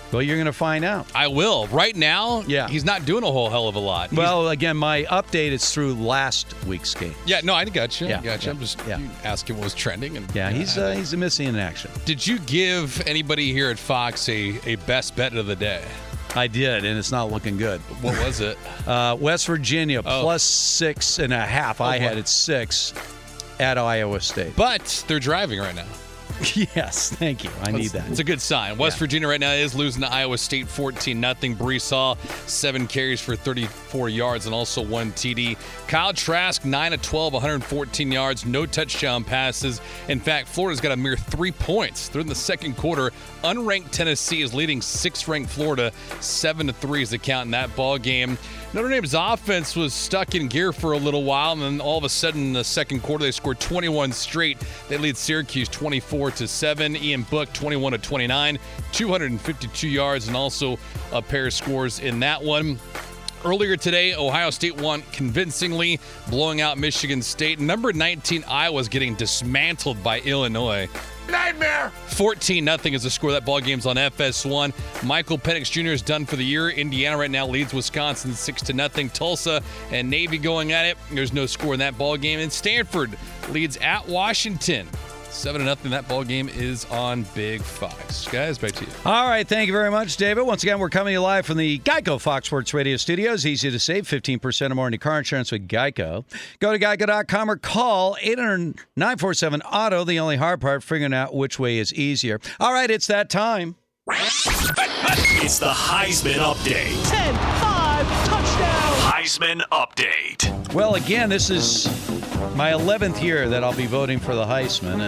Well, you're going to find out.
I will. Right now,
Yeah.
he's not doing a whole hell of a lot. He's-
Well, again, my update is through last week's game.
yeah, no, I got you. I
Yeah,
got you.
yeah,
I'm just
yeah.
asking what was trending. And
Yeah, he's uh, he's missing in action.
Did you give anybody here at Fox a, a best bet of the day?
I did, and it's not looking good.
What was it?
Uh, West Virginia
Oh.
plus six and a half. I
boy.
had it six at Iowa State.
But they're driving right now.
Yes, thank you. I need
It's-
that.
It's a good sign. West
Yeah.
Virginia right now is losing to Iowa State fourteen nothing. Brees Hall, seven carries for thirty-four yards and also one T D. Kyle Trask, nine of twelve, one hundred fourteen yards, no touchdown passes. In fact, Florida's got a mere three points. They're in the second quarter. Unranked Tennessee is leading sixth-ranked Florida. seven to three is the count in that ball game. Notre Dame's offense was stuck in gear for a little while, and then all of a sudden in the second quarter they scored twenty-one straight. They lead Syracuse twenty-four to seven. Ian Book twenty-one to twenty-nine, two hundred fifty-two yards, and also a pair of scores in that one. Earlier today, Ohio State won convincingly, blowing out Michigan State. Number nineteen, Iowa's getting dismantled by Illinois.
Nightmare.
fourteen nothing is the score. That ball game's on F S one. Michael Penix Junior is done for the year. Indiana right now leads Wisconsin six to nothing. Tulsa and Navy going at it. There's no score in that ball game. And Stanford leads at Washington seven to nothing. That ball game is on Big Fox. Guys, back to you.
All right, thank you very much, David. Once again, we're coming to you live from the Geico Fox Sports Radio studios. Easy to save, fifteen percent or more on your car insurance with Geico. Go to geico dot com or call eight hundred, nine four seven, auto. The only hard part, figuring out which way is easier. All right, it's that time.
It's the Heisman Update.
ten, five, touchdown.
Heisman Update.
Well, again, this is my eleventh year that I'll be voting for the Heisman,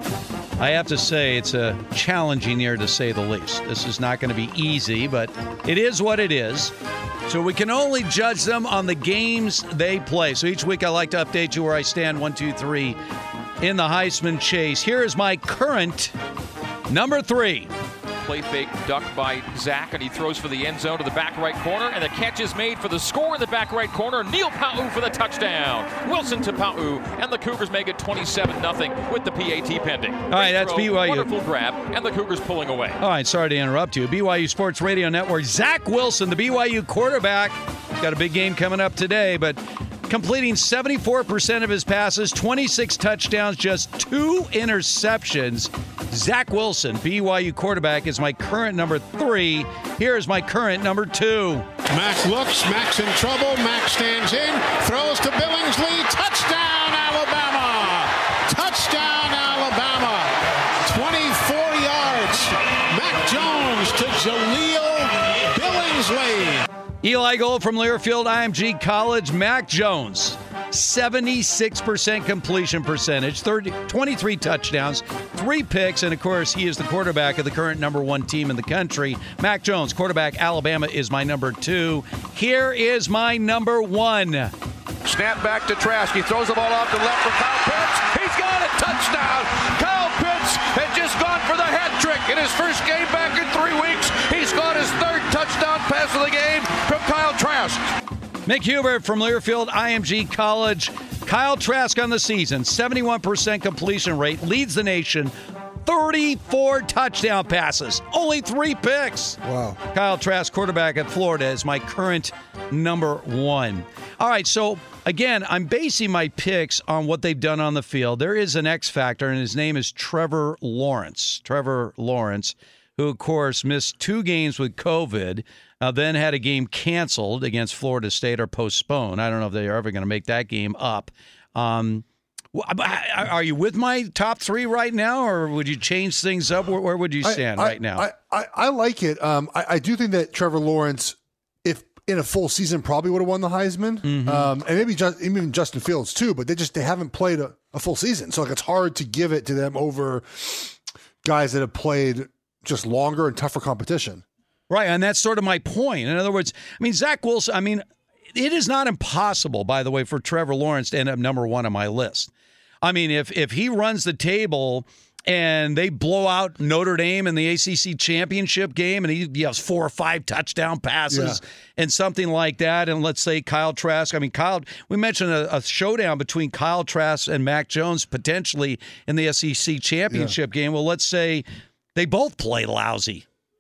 and I have to say it's a challenging year to say the least. This is not going to be easy, but it is what it is. So we can only judge them on the games they play. So each week I like to update you where I stand, one, two, three, in the Heisman chase. Here is my current number three.
Play fake ducked by Zach, and he throws for the end zone to the back right corner, and the catch is made for the score in the back right corner. Neil Pau'u for the touchdown. Wilson to Pau'u, and the Cougars make it twenty-seven nothing with the P A T pending.
All right, that's B Y U.
Wonderful grab, and the Cougars pulling away.
All right, sorry to interrupt you. B Y U Sports Radio Network. Zach Wilson, the B Y U quarterback, got a big game coming up today, but completing seventy-four percent of his passes, twenty-six touchdowns, just two interceptions. Zach Wilson, B Y U quarterback, is my current number three. Here is my current number two.
Mack looks, Mack's in trouble, Mack stands in, throws to Billingsley, touchdown Alabama! Touchdown Alabama! twenty-four yards, Mac Jones to Jaleel Billingsley.
Eli Gold from Learfield I M G College. Mac Jones, seventy-six percent completion percentage, thirty, twenty-three touchdowns, three picks, and of course, he is the quarterback of the current number one team in the country. Mac Jones, quarterback, Alabama, is my number two. Here is my number one.
Snap back to Trask. He throws the ball off to left for Kyle Pitts. He's got a touchdown. Kyle Pitts had just gone for the hat trick in his first game back in three weeks. He's got his third touchdown pass of the game from Kyle Trask.
Mick Hubert from Learfield I M G College. Kyle Trask on the season, seventy-one percent completion rate, leads the nation, thirty-four touchdown passes, only three picks.
Wow.
Kyle Trask, quarterback at Florida, is my current number one. All right, so again, I'm basing my picks on what they've done on the field. There is an X factor, and his name is Trevor Lawrence. Trevor Lawrence, who, of course, missed two games with COVID, uh, then had a game canceled against Florida State or postponed. I don't know if they're ever going to make that game up. Um, are you with my top three right now, or would you change things up? Where, where would you stand
I, I,
right now?
I, I, I like it. Um, I, I do think that Trevor Lawrence, if in a full season, probably would have won the Heisman,
Mm-hmm.
um, and maybe just, even Justin Fields too. But they just they haven't played a, a full season, so like it's hard to give it to them over guys that have played just longer and tougher competition.
Right, and that's sort of my point. In other words, I mean, Zach Wilson, I mean, it is not impossible, by the way, for Trevor Lawrence to end up number one on my list. I mean, if if he runs the table and they blow out Notre Dame in the A C C championship game and he, he has four or five touchdown passes
Yeah.
and something like that, and let's say Kyle Trask, I mean, Kyle, we mentioned a, a showdown between Kyle Trask and Mac Jones potentially in the S E C championship game. Well, let's say they both play lousy.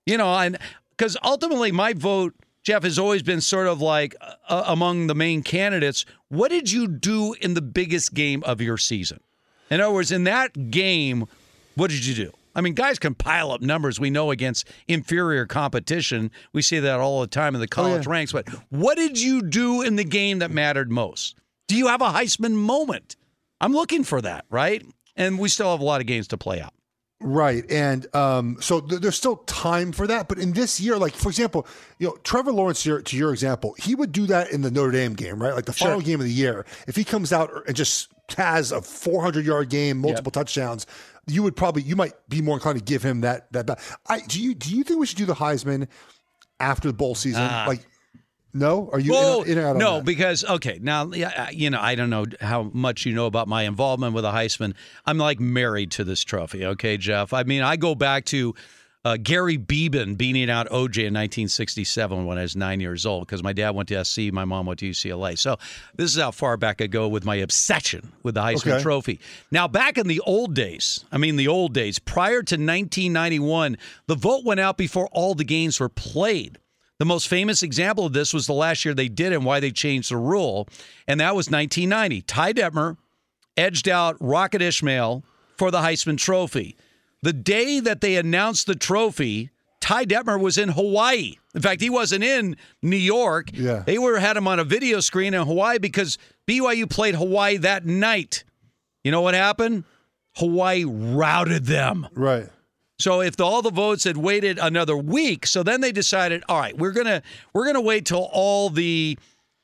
You know, and because ultimately my vote, Jeff, has always been sort of like uh, among the main candidates. What did you do in the biggest game of your season? In other words, in that game, what did you do? I mean, guys can pile up numbers, we know, against inferior competition. We see that all the time in the college
oh, yeah.
ranks. But what did you do in the game that mattered most? Do you have a Heisman moment? I'm looking for that, right? And we still have a lot of games to play out.
Right. And um, so th- there's still time for that. But in this year, like, for example, you know, Trevor Lawrence, to your, to your example, he would do that in the Notre Dame game, right? Like the final
Sure.
game of the year. If he comes out and just has a four hundred yard game, multiple yep. touchdowns, you would probably, you might be more inclined to give him that. that. I, do you do you think we should do the Heisman after the bowl season?
Uh,
like, no? Are you
well,
in, in or out on
no,
that?
because, okay, now, yeah, you know, I don't know how much you know about my involvement with the Heisman. I'm like married to this trophy, okay, Jeff? I mean, I go back to uh, Gary Beeben beating out O J in nineteen sixty-seven when I was nine years old because my dad went to S C, my mom went to U C L A. So this is how far back I go with my obsession with the Heisman
Okay.
Trophy. Now, back in the old days, I mean the old days, prior to nineteen ninety-one, the vote went out before all the games were played. The most famous example of this was the last year they did and why they changed the rule, and that was nineteen ninety. Ty Detmer edged out Rocket Ismail for the Heisman Trophy. The day that they announced the trophy, Ty Detmer was in Hawaii. In fact, he wasn't in New York.
Yeah.
They were had him on a video screen in Hawaii because B Y U played Hawaii that night. You know what happened? Hawaii routed them.
Right.
So if the, all the votes had waited another week, so then they decided, all right, we're gonna we're gonna wait till all the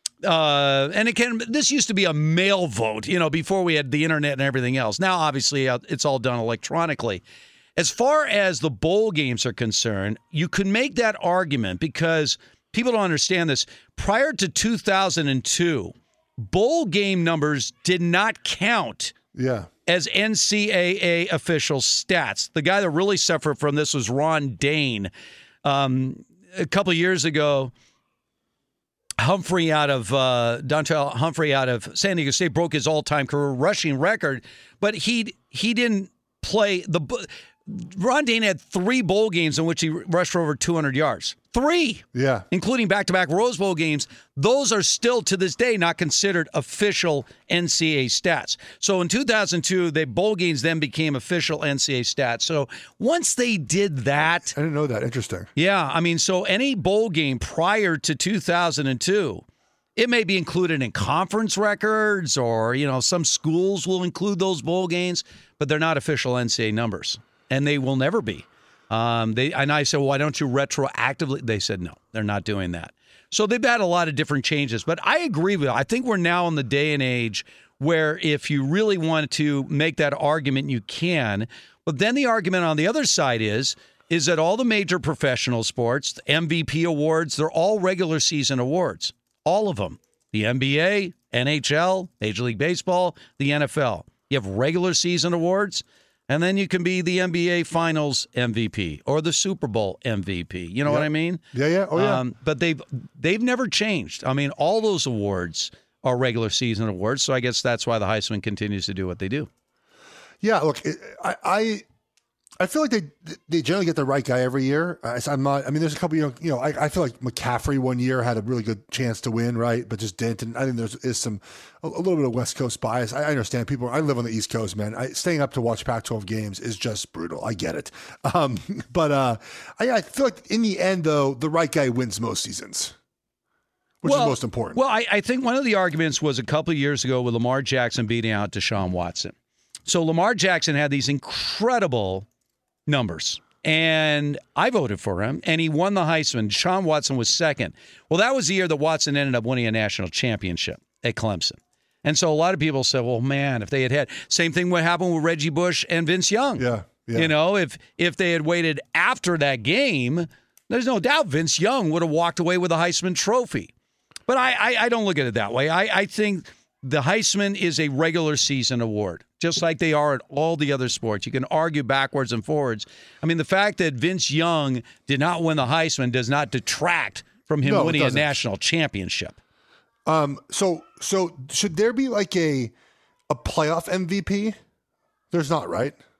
uh, and it can. This used to be a mail vote, you know, before we had the internet and everything else. Now, obviously, uh, it's all done electronically. As far as the bowl games are concerned, you can make that argument because people don't understand this. Prior to two thousand two, bowl game numbers did not count.
Yeah.
As N C double A official stats. The guy that really suffered from this was Ron Dane. Um, a couple of years ago, Humphrey out of uh, Dontrell Humphrey out of San Diego State broke his all-time career rushing record, but he he didn't play the. Ron Dane had three bowl games in which he rushed for over two hundred yards. Three.
Yeah.
Including back-to-back Rose Bowl games. Those are still, to this day, not considered official N C double A stats. So in two thousand two, the bowl games then became official N C double A stats. So once they did that...
I didn't know that. Interesting.
Yeah. I mean, so any bowl game prior to two thousand two, it may be included in conference records or, you know, some schools will include those bowl games, but they're not official N C double A numbers. And they will never be. Um, they and I said, well, why don't you retroactively? They said, no, they're not doing that. So they've had a lot of different changes. But I agree with you. I think we're now in the day and age where if you really want to make that argument, you can. But then the argument on the other side is, is that all the major professional sports, the M V P awards, they're all regular season awards. All of them. The N B A, N H L, Major League Baseball, the N F L. You have regular season awards. And then you can be the N B A Finals M V P or the Super Bowl M V P. You know
yep.
what I mean?
Yeah, yeah. Oh, yeah. Um,
but they've they've never changed. I mean, all those awards are regular season awards. So I guess that's why the Heisman continues to do what they do.
Yeah, look, I I, I feel like they they generally get the right guy every year. I'm not. I mean, there's a couple. You know, you know. I, I feel like McCaffrey one year had a really good chance to win, right? But just didn't. And I think there's is some a, a little bit of West Coast bias. I, I understand people. I live on the East Coast, man. I, staying up to watch Pac twelve games is just brutal. I get it. Um, but uh, I, I feel like in the end, though, the right guy wins most seasons, which
well,
is most important.
Well, I, I think one of the arguments was a couple of years ago with Lamar Jackson beating out Deshaun Watson. So Lamar Jackson had these incredible numbers, and I voted for him, and he won the Heisman. Deshaun Watson was second. Well, that was the year that Watson ended up winning a national championship at Clemson. And so a lot of people said, well, man, if they had had, same thing what happened with Reggie Bush and Vince Young.
Yeah, yeah.
You know, if if they had waited after that game, there's no doubt Vince Young would have walked away with a Heisman Trophy. But I, I, I don't look at it that way. I, I think the Heisman is a regular season award, just like they are at all the other sports. You can argue backwards and forwards. I mean, the fact that Vince Young did not win the Heisman does not detract from him
No, it
winning a
doesn't.
national championship.
Um. So so should there be like a a playoff M V P? There's not, right?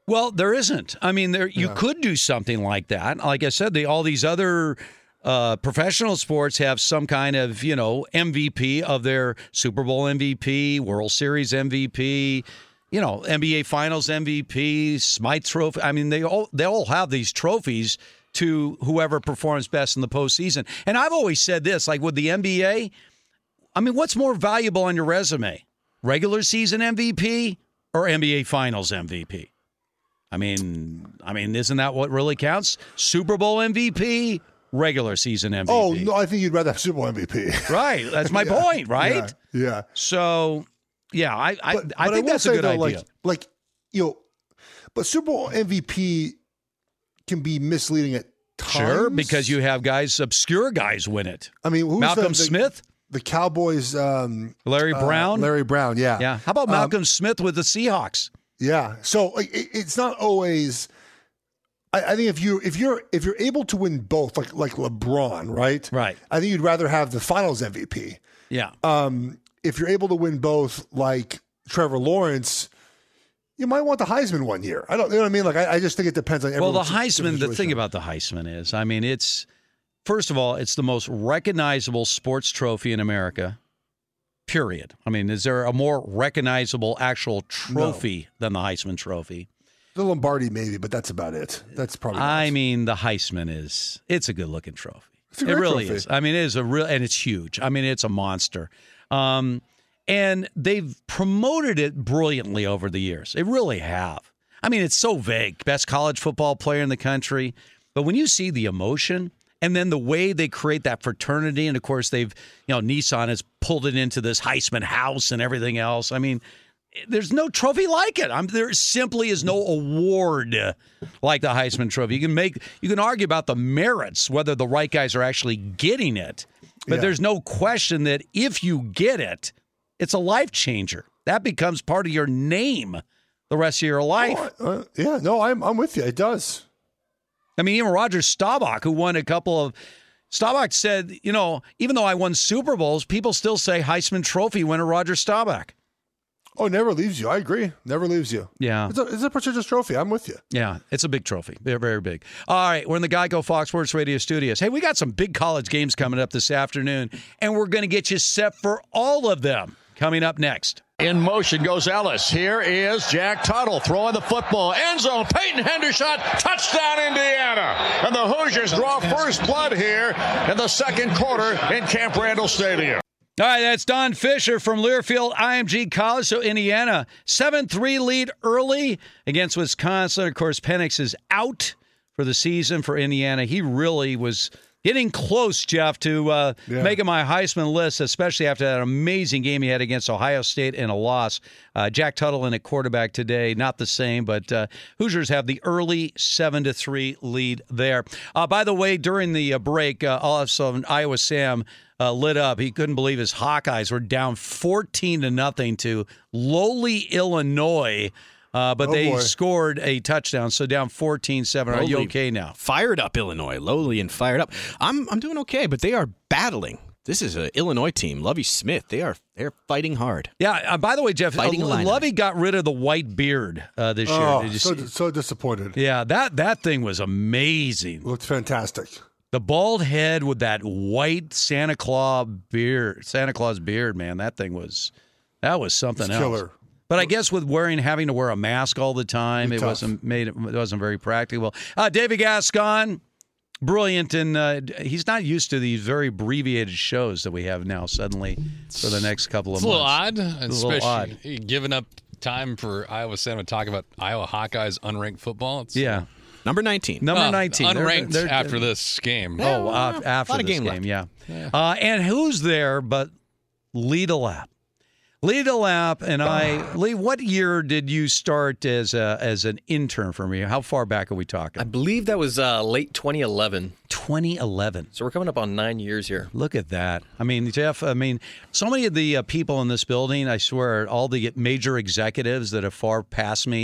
Well, there isn't. I mean, there you
Yeah.
could do something like that. Like I said, the, all these other uh, professional sports have some kind of, you know, M V P of their Super Bowl M V P, World Series M V P, you know, N B A Finals M V P, Smythe Trophy. I mean, they all they all have these trophies to whoever performs best in the postseason. And I've always said this, like with the N B A, I mean, what's more valuable on your resume? Regular season M V P or N B A Finals M V P? I mean, I mean, isn't that what really counts? Super Bowl M V P, regular season M V P.
Oh, no, I think you'd rather have Super Bowl M V P.
Right. That's my
Yeah,
point, right?
Yeah. yeah.
So, yeah, I I,
But,
I
but
think
will
that's
say,
a good
though,
idea.
Like, like, you know, but Super Bowl M V P can be misleading at times.
Sure, because you have guys, obscure guys win it.
I mean, who's
Malcolm
the, the,
Smith?
The Cowboys. Um,
Larry Brown?
Uh, Larry Brown, yeah.
Yeah. How about Malcolm um, Smith with the Seahawks?
Yeah. So like, it, it's not always. I, I think if you if you're if you're able to win both, like like LeBron, right?
Right.
I think you'd rather have the Finals M V P.
Yeah.
Um, if you're able to win both, like Trevor Lawrence, you might want the Heisman one year. I don't, you know what I mean? Like I, I just think it depends on.
Well, the
Heisman.
Heisman. The thing about the Heisman is, I mean, it's first of all, it's the most recognizable sports trophy in America. Period. I mean, is there a more recognizable actual trophy no. than the Heisman Trophy?
The Lombardi, maybe, but that's about it. That's probably.
I
nice.
mean, the Heisman is. It's a good-looking trophy.
It's a great
it really
trophy.
is. I mean, it is a real, and it's huge. I mean, it's a monster. Um, and they've promoted it brilliantly over the years. They really have. I mean, it's so vague. Best college football player in the country, but when you see the emotion. And then the way they create that fraternity, and of course they've, you know, Nissan has pulled it into this Heisman house and everything else. I mean, there's no trophy like it. I'm, there simply is no award like the Heisman Trophy. You can make, you can argue about the merits, whether the right guys are actually getting it, but
Yeah.
there's no question that if you get it, it's a life changer. That becomes part of your name the rest of your life.
Oh, uh, yeah, no, I'm I'm with you. It does.
I mean, even Roger Staubach, who won a couple of Staubach said, you know, even though I won Super Bowls, people still say Heisman Trophy winner Roger Staubach.
Oh, never leaves you. I agree. Never leaves you.
Yeah.
It's a, it's a prestigious trophy. I'm with you.
Yeah, it's a big trophy. They're very big. All right, we're in the Geico Fox Sports Radio studios. Hey, we got some big college games coming up this afternoon, and we're going to get you set for all of them coming up next.
In motion goes Ellis. Here is Jack Tuttle throwing the football. End zone. Peyton Hendershot. Touchdown, Indiana. And the Hoosiers draw first blood here in the second quarter in Camp Randall Stadium.
All right, that's Don Fisher from Learfield I M G College. So Indiana, seven three lead early against Wisconsin. Of course, Penix is out for the season for Indiana. He really was getting close, Jeff, to uh,
Yeah.
making my Heisman list, especially after that amazing game he had against Ohio State and a loss. Uh, Jack Tuttle in at quarterback today, not the same, but uh, Hoosiers have the early seven to three lead there. Uh, by the way, during the uh, break, uh, all of a sudden, Iowa Sam uh, lit up. He couldn't believe his Hawkeyes were down fourteen to nothing to lowly Illinois. Uh, but
Oh,
they
boy.
scored a touchdown, so down fourteen seven. Are you
Lowly.
okay now?
Fired up Illinois, lowly and fired up. I'm I'm doing okay, but they are battling. This is an Illinois team. Lovie Smith, they are they're fighting hard.
Yeah. Uh, by the way, Jeff,
Fighting
uh,
Illini.
Lovey got rid of the white beard uh, this year.
Oh,
Did you
so,
see?
so disappointed.
Yeah, that that thing was amazing.
Looked fantastic.
The bald head with that white Santa Claus beard, Santa Claus beard, man, that thing was that was something
It's
else.
killer.
But I guess with wearing having to wear a mask all the time,
Be
it
tough.
wasn't made. It wasn't very practical. Uh, David Gascon, brilliant, and uh, he's not used to these very abbreviated shows that we have now. Suddenly, for the next couple of
It's a little
months,
odd,
It's a little odd.
especially giving up time for Iowa Sam to talk about Iowa Hawkeyes unranked football. It's,
Yeah,
Number nineteen.
number
well,
nineteen, They're-
unranked
they're-
after this game.
Oh, uh, after
lot of
this
game
game,
left.
yeah. Uh, and who's there but Lita Lapp? Lita Lapp and I. Lee, what year did you start as a, as an intern for me? How far back are we
I
talking?
believe that was uh, late twenty eleven.
twenty eleven.
So we're coming up on nine years here.
Look at that. I mean, Jeff, I mean, so many of the uh, people in this building, I swear, all the major executives that have far past me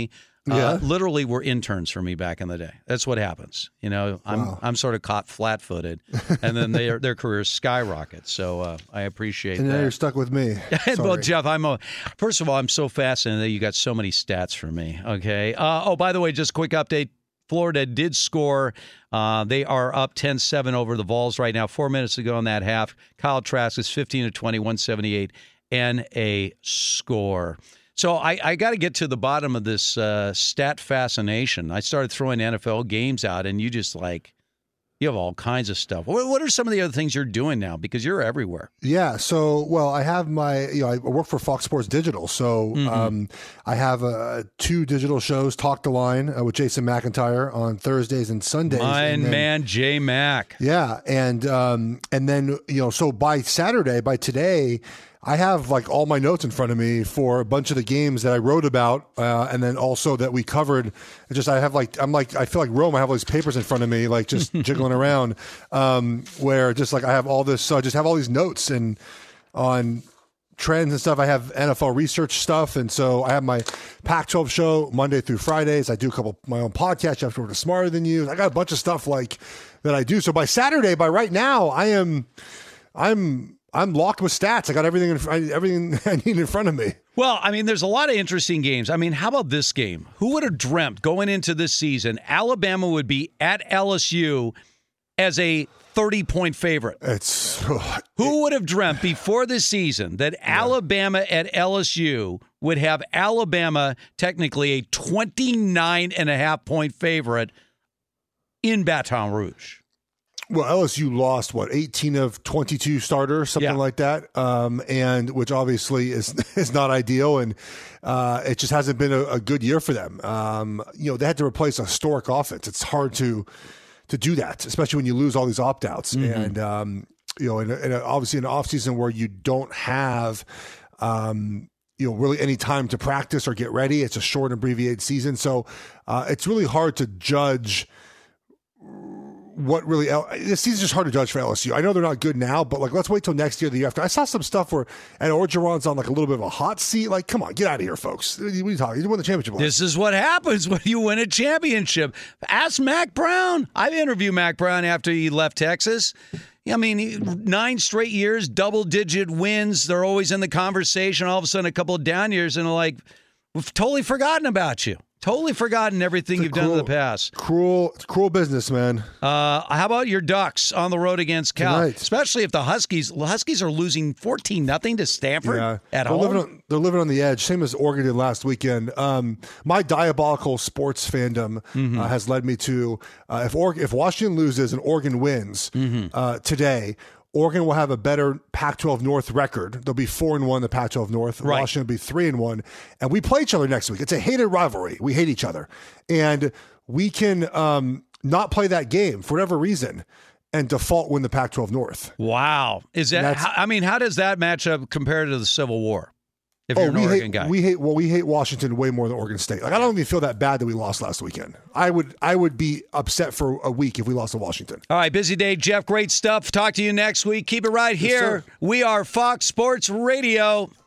uh,
Yeah.
literally were interns for me back in the day. That's what happens. You know, I'm
Wow.
I'm sort of caught flat-footed, and then their their careers skyrocket. So uh, I appreciate
And
that.
now you're stuck with me.
well,
Sorry.
Jeff, I'm a, first of all, I'm so fascinated that you got so many stats for me. Okay. Uh, oh, by the way, just a quick update. Florida did score. Uh, they are up ten seven over the Vols right now. Four minutes to go in that half. Kyle Trask is fifteen to twenty, one seventy-eight, and a score. So I, I got to get to the bottom of this uh, stat fascination. I started throwing N F L games out, and you just like, you have all kinds of stuff. What, what are some of the other things you're doing now? Because you're everywhere.
Yeah. So, well, I have my, you know, I work for Fox Sports Digital. So
Mm-hmm.
um, I have uh, two digital shows, Talk the Line uh, with Jason McIntyre on Thursdays and Sundays.
My
and then-
man, J Mac.
Yeah. And, um, and then, you know, so by Saturday, by today, I have like all my notes in front of me for a bunch of the games that I wrote about, uh, and then also that we covered. It just I have like I'm like I feel like Rome. I have all these papers in front of me, like just jiggling around. Um, where just like I have all this, so I just have all these notes and on trends and stuff. I have N F L research stuff, and so I have my Pac twelve show Monday through Fridays. I do a couple my own podcasts. You have to work Smarter Than You. I got a bunch of stuff like that I do. So by Saturday, by right now, I am, I'm. I'm locked with stats. I got everything, in, everything I need in front of me.
Well, I mean, there's a lot of interesting games. I mean, how about this game? Who would have dreamt going into this season, Alabama would be at L S U as a thirty-point favorite?
It's
Who would have dreamt before this season that yeah. Alabama at L S U would have Alabama technically a twenty-nine and a half point favorite in Baton Rouge?
Well, L S U lost, what, eighteen of twenty-two starters, something
yeah.
like that, um, and which obviously is is not ideal, and uh, it just hasn't been a, a good year for them. Um, you know, they had to replace a historic offense. It's hard to to do that, especially when you lose all these opt-outs. Mm-hmm. And, um, you know, in, a, in a, obviously an offseason where you don't have um, you know, really any time to practice or get ready. It's a short, abbreviated season. So uh, it's really hard to judge what really, this season's just hard to judge for L S U. I know they're not good now, but like, let's wait till next year, the year after. I saw some stuff where, and Orgeron's on like a little bit of a hot seat. Like, come on, get out of here, folks. What are you talking? You won the championship.
This is what happens when you win a championship. Ask Mac Brown. I interviewed Mac Brown after he left Texas. I mean, nine straight years, double-digit wins. They're always in the conversation. All of a sudden, a couple of down years, and they're like, we've totally forgotten about you. Totally forgotten everything you've
cruel,
done in the past.
Cruel, cruel business, man.
Uh, how about your Ducks on the road against Cal?
Tonight.
Especially if the Huskies, the Huskies are losing fourteen nothing to Stanford
yeah.
at
they're
home.
Living on, they're living on the edge, same as Oregon did last weekend. Um, my diabolical sports fandom mm-hmm. uh, has led me to uh, if Oregon, if Washington loses and Oregon wins mm-hmm. uh, today, Oregon will have a better Pac twelve North record. They'll be four and one in the Pac twelve North.
Right.
Washington will be three and one, and we play each other next week. It's a hated rivalry. We hate each other, and we can um, not play that game for whatever reason and default win the Pac twelve North.
Wow, is that? How, I mean, how does that match up compared to the Civil War? If
oh,
you're an
we
Oregon
hate,
guy,
we hate well, we hate Washington way more than Oregon State. Like I don't even feel that bad that we lost last weekend. I would I would be upset for a week if we lost to Washington.
All right, busy day, Jeff. Great stuff. Talk to you next week. Keep it right here.
Yes,
we are Fox Sports Radio.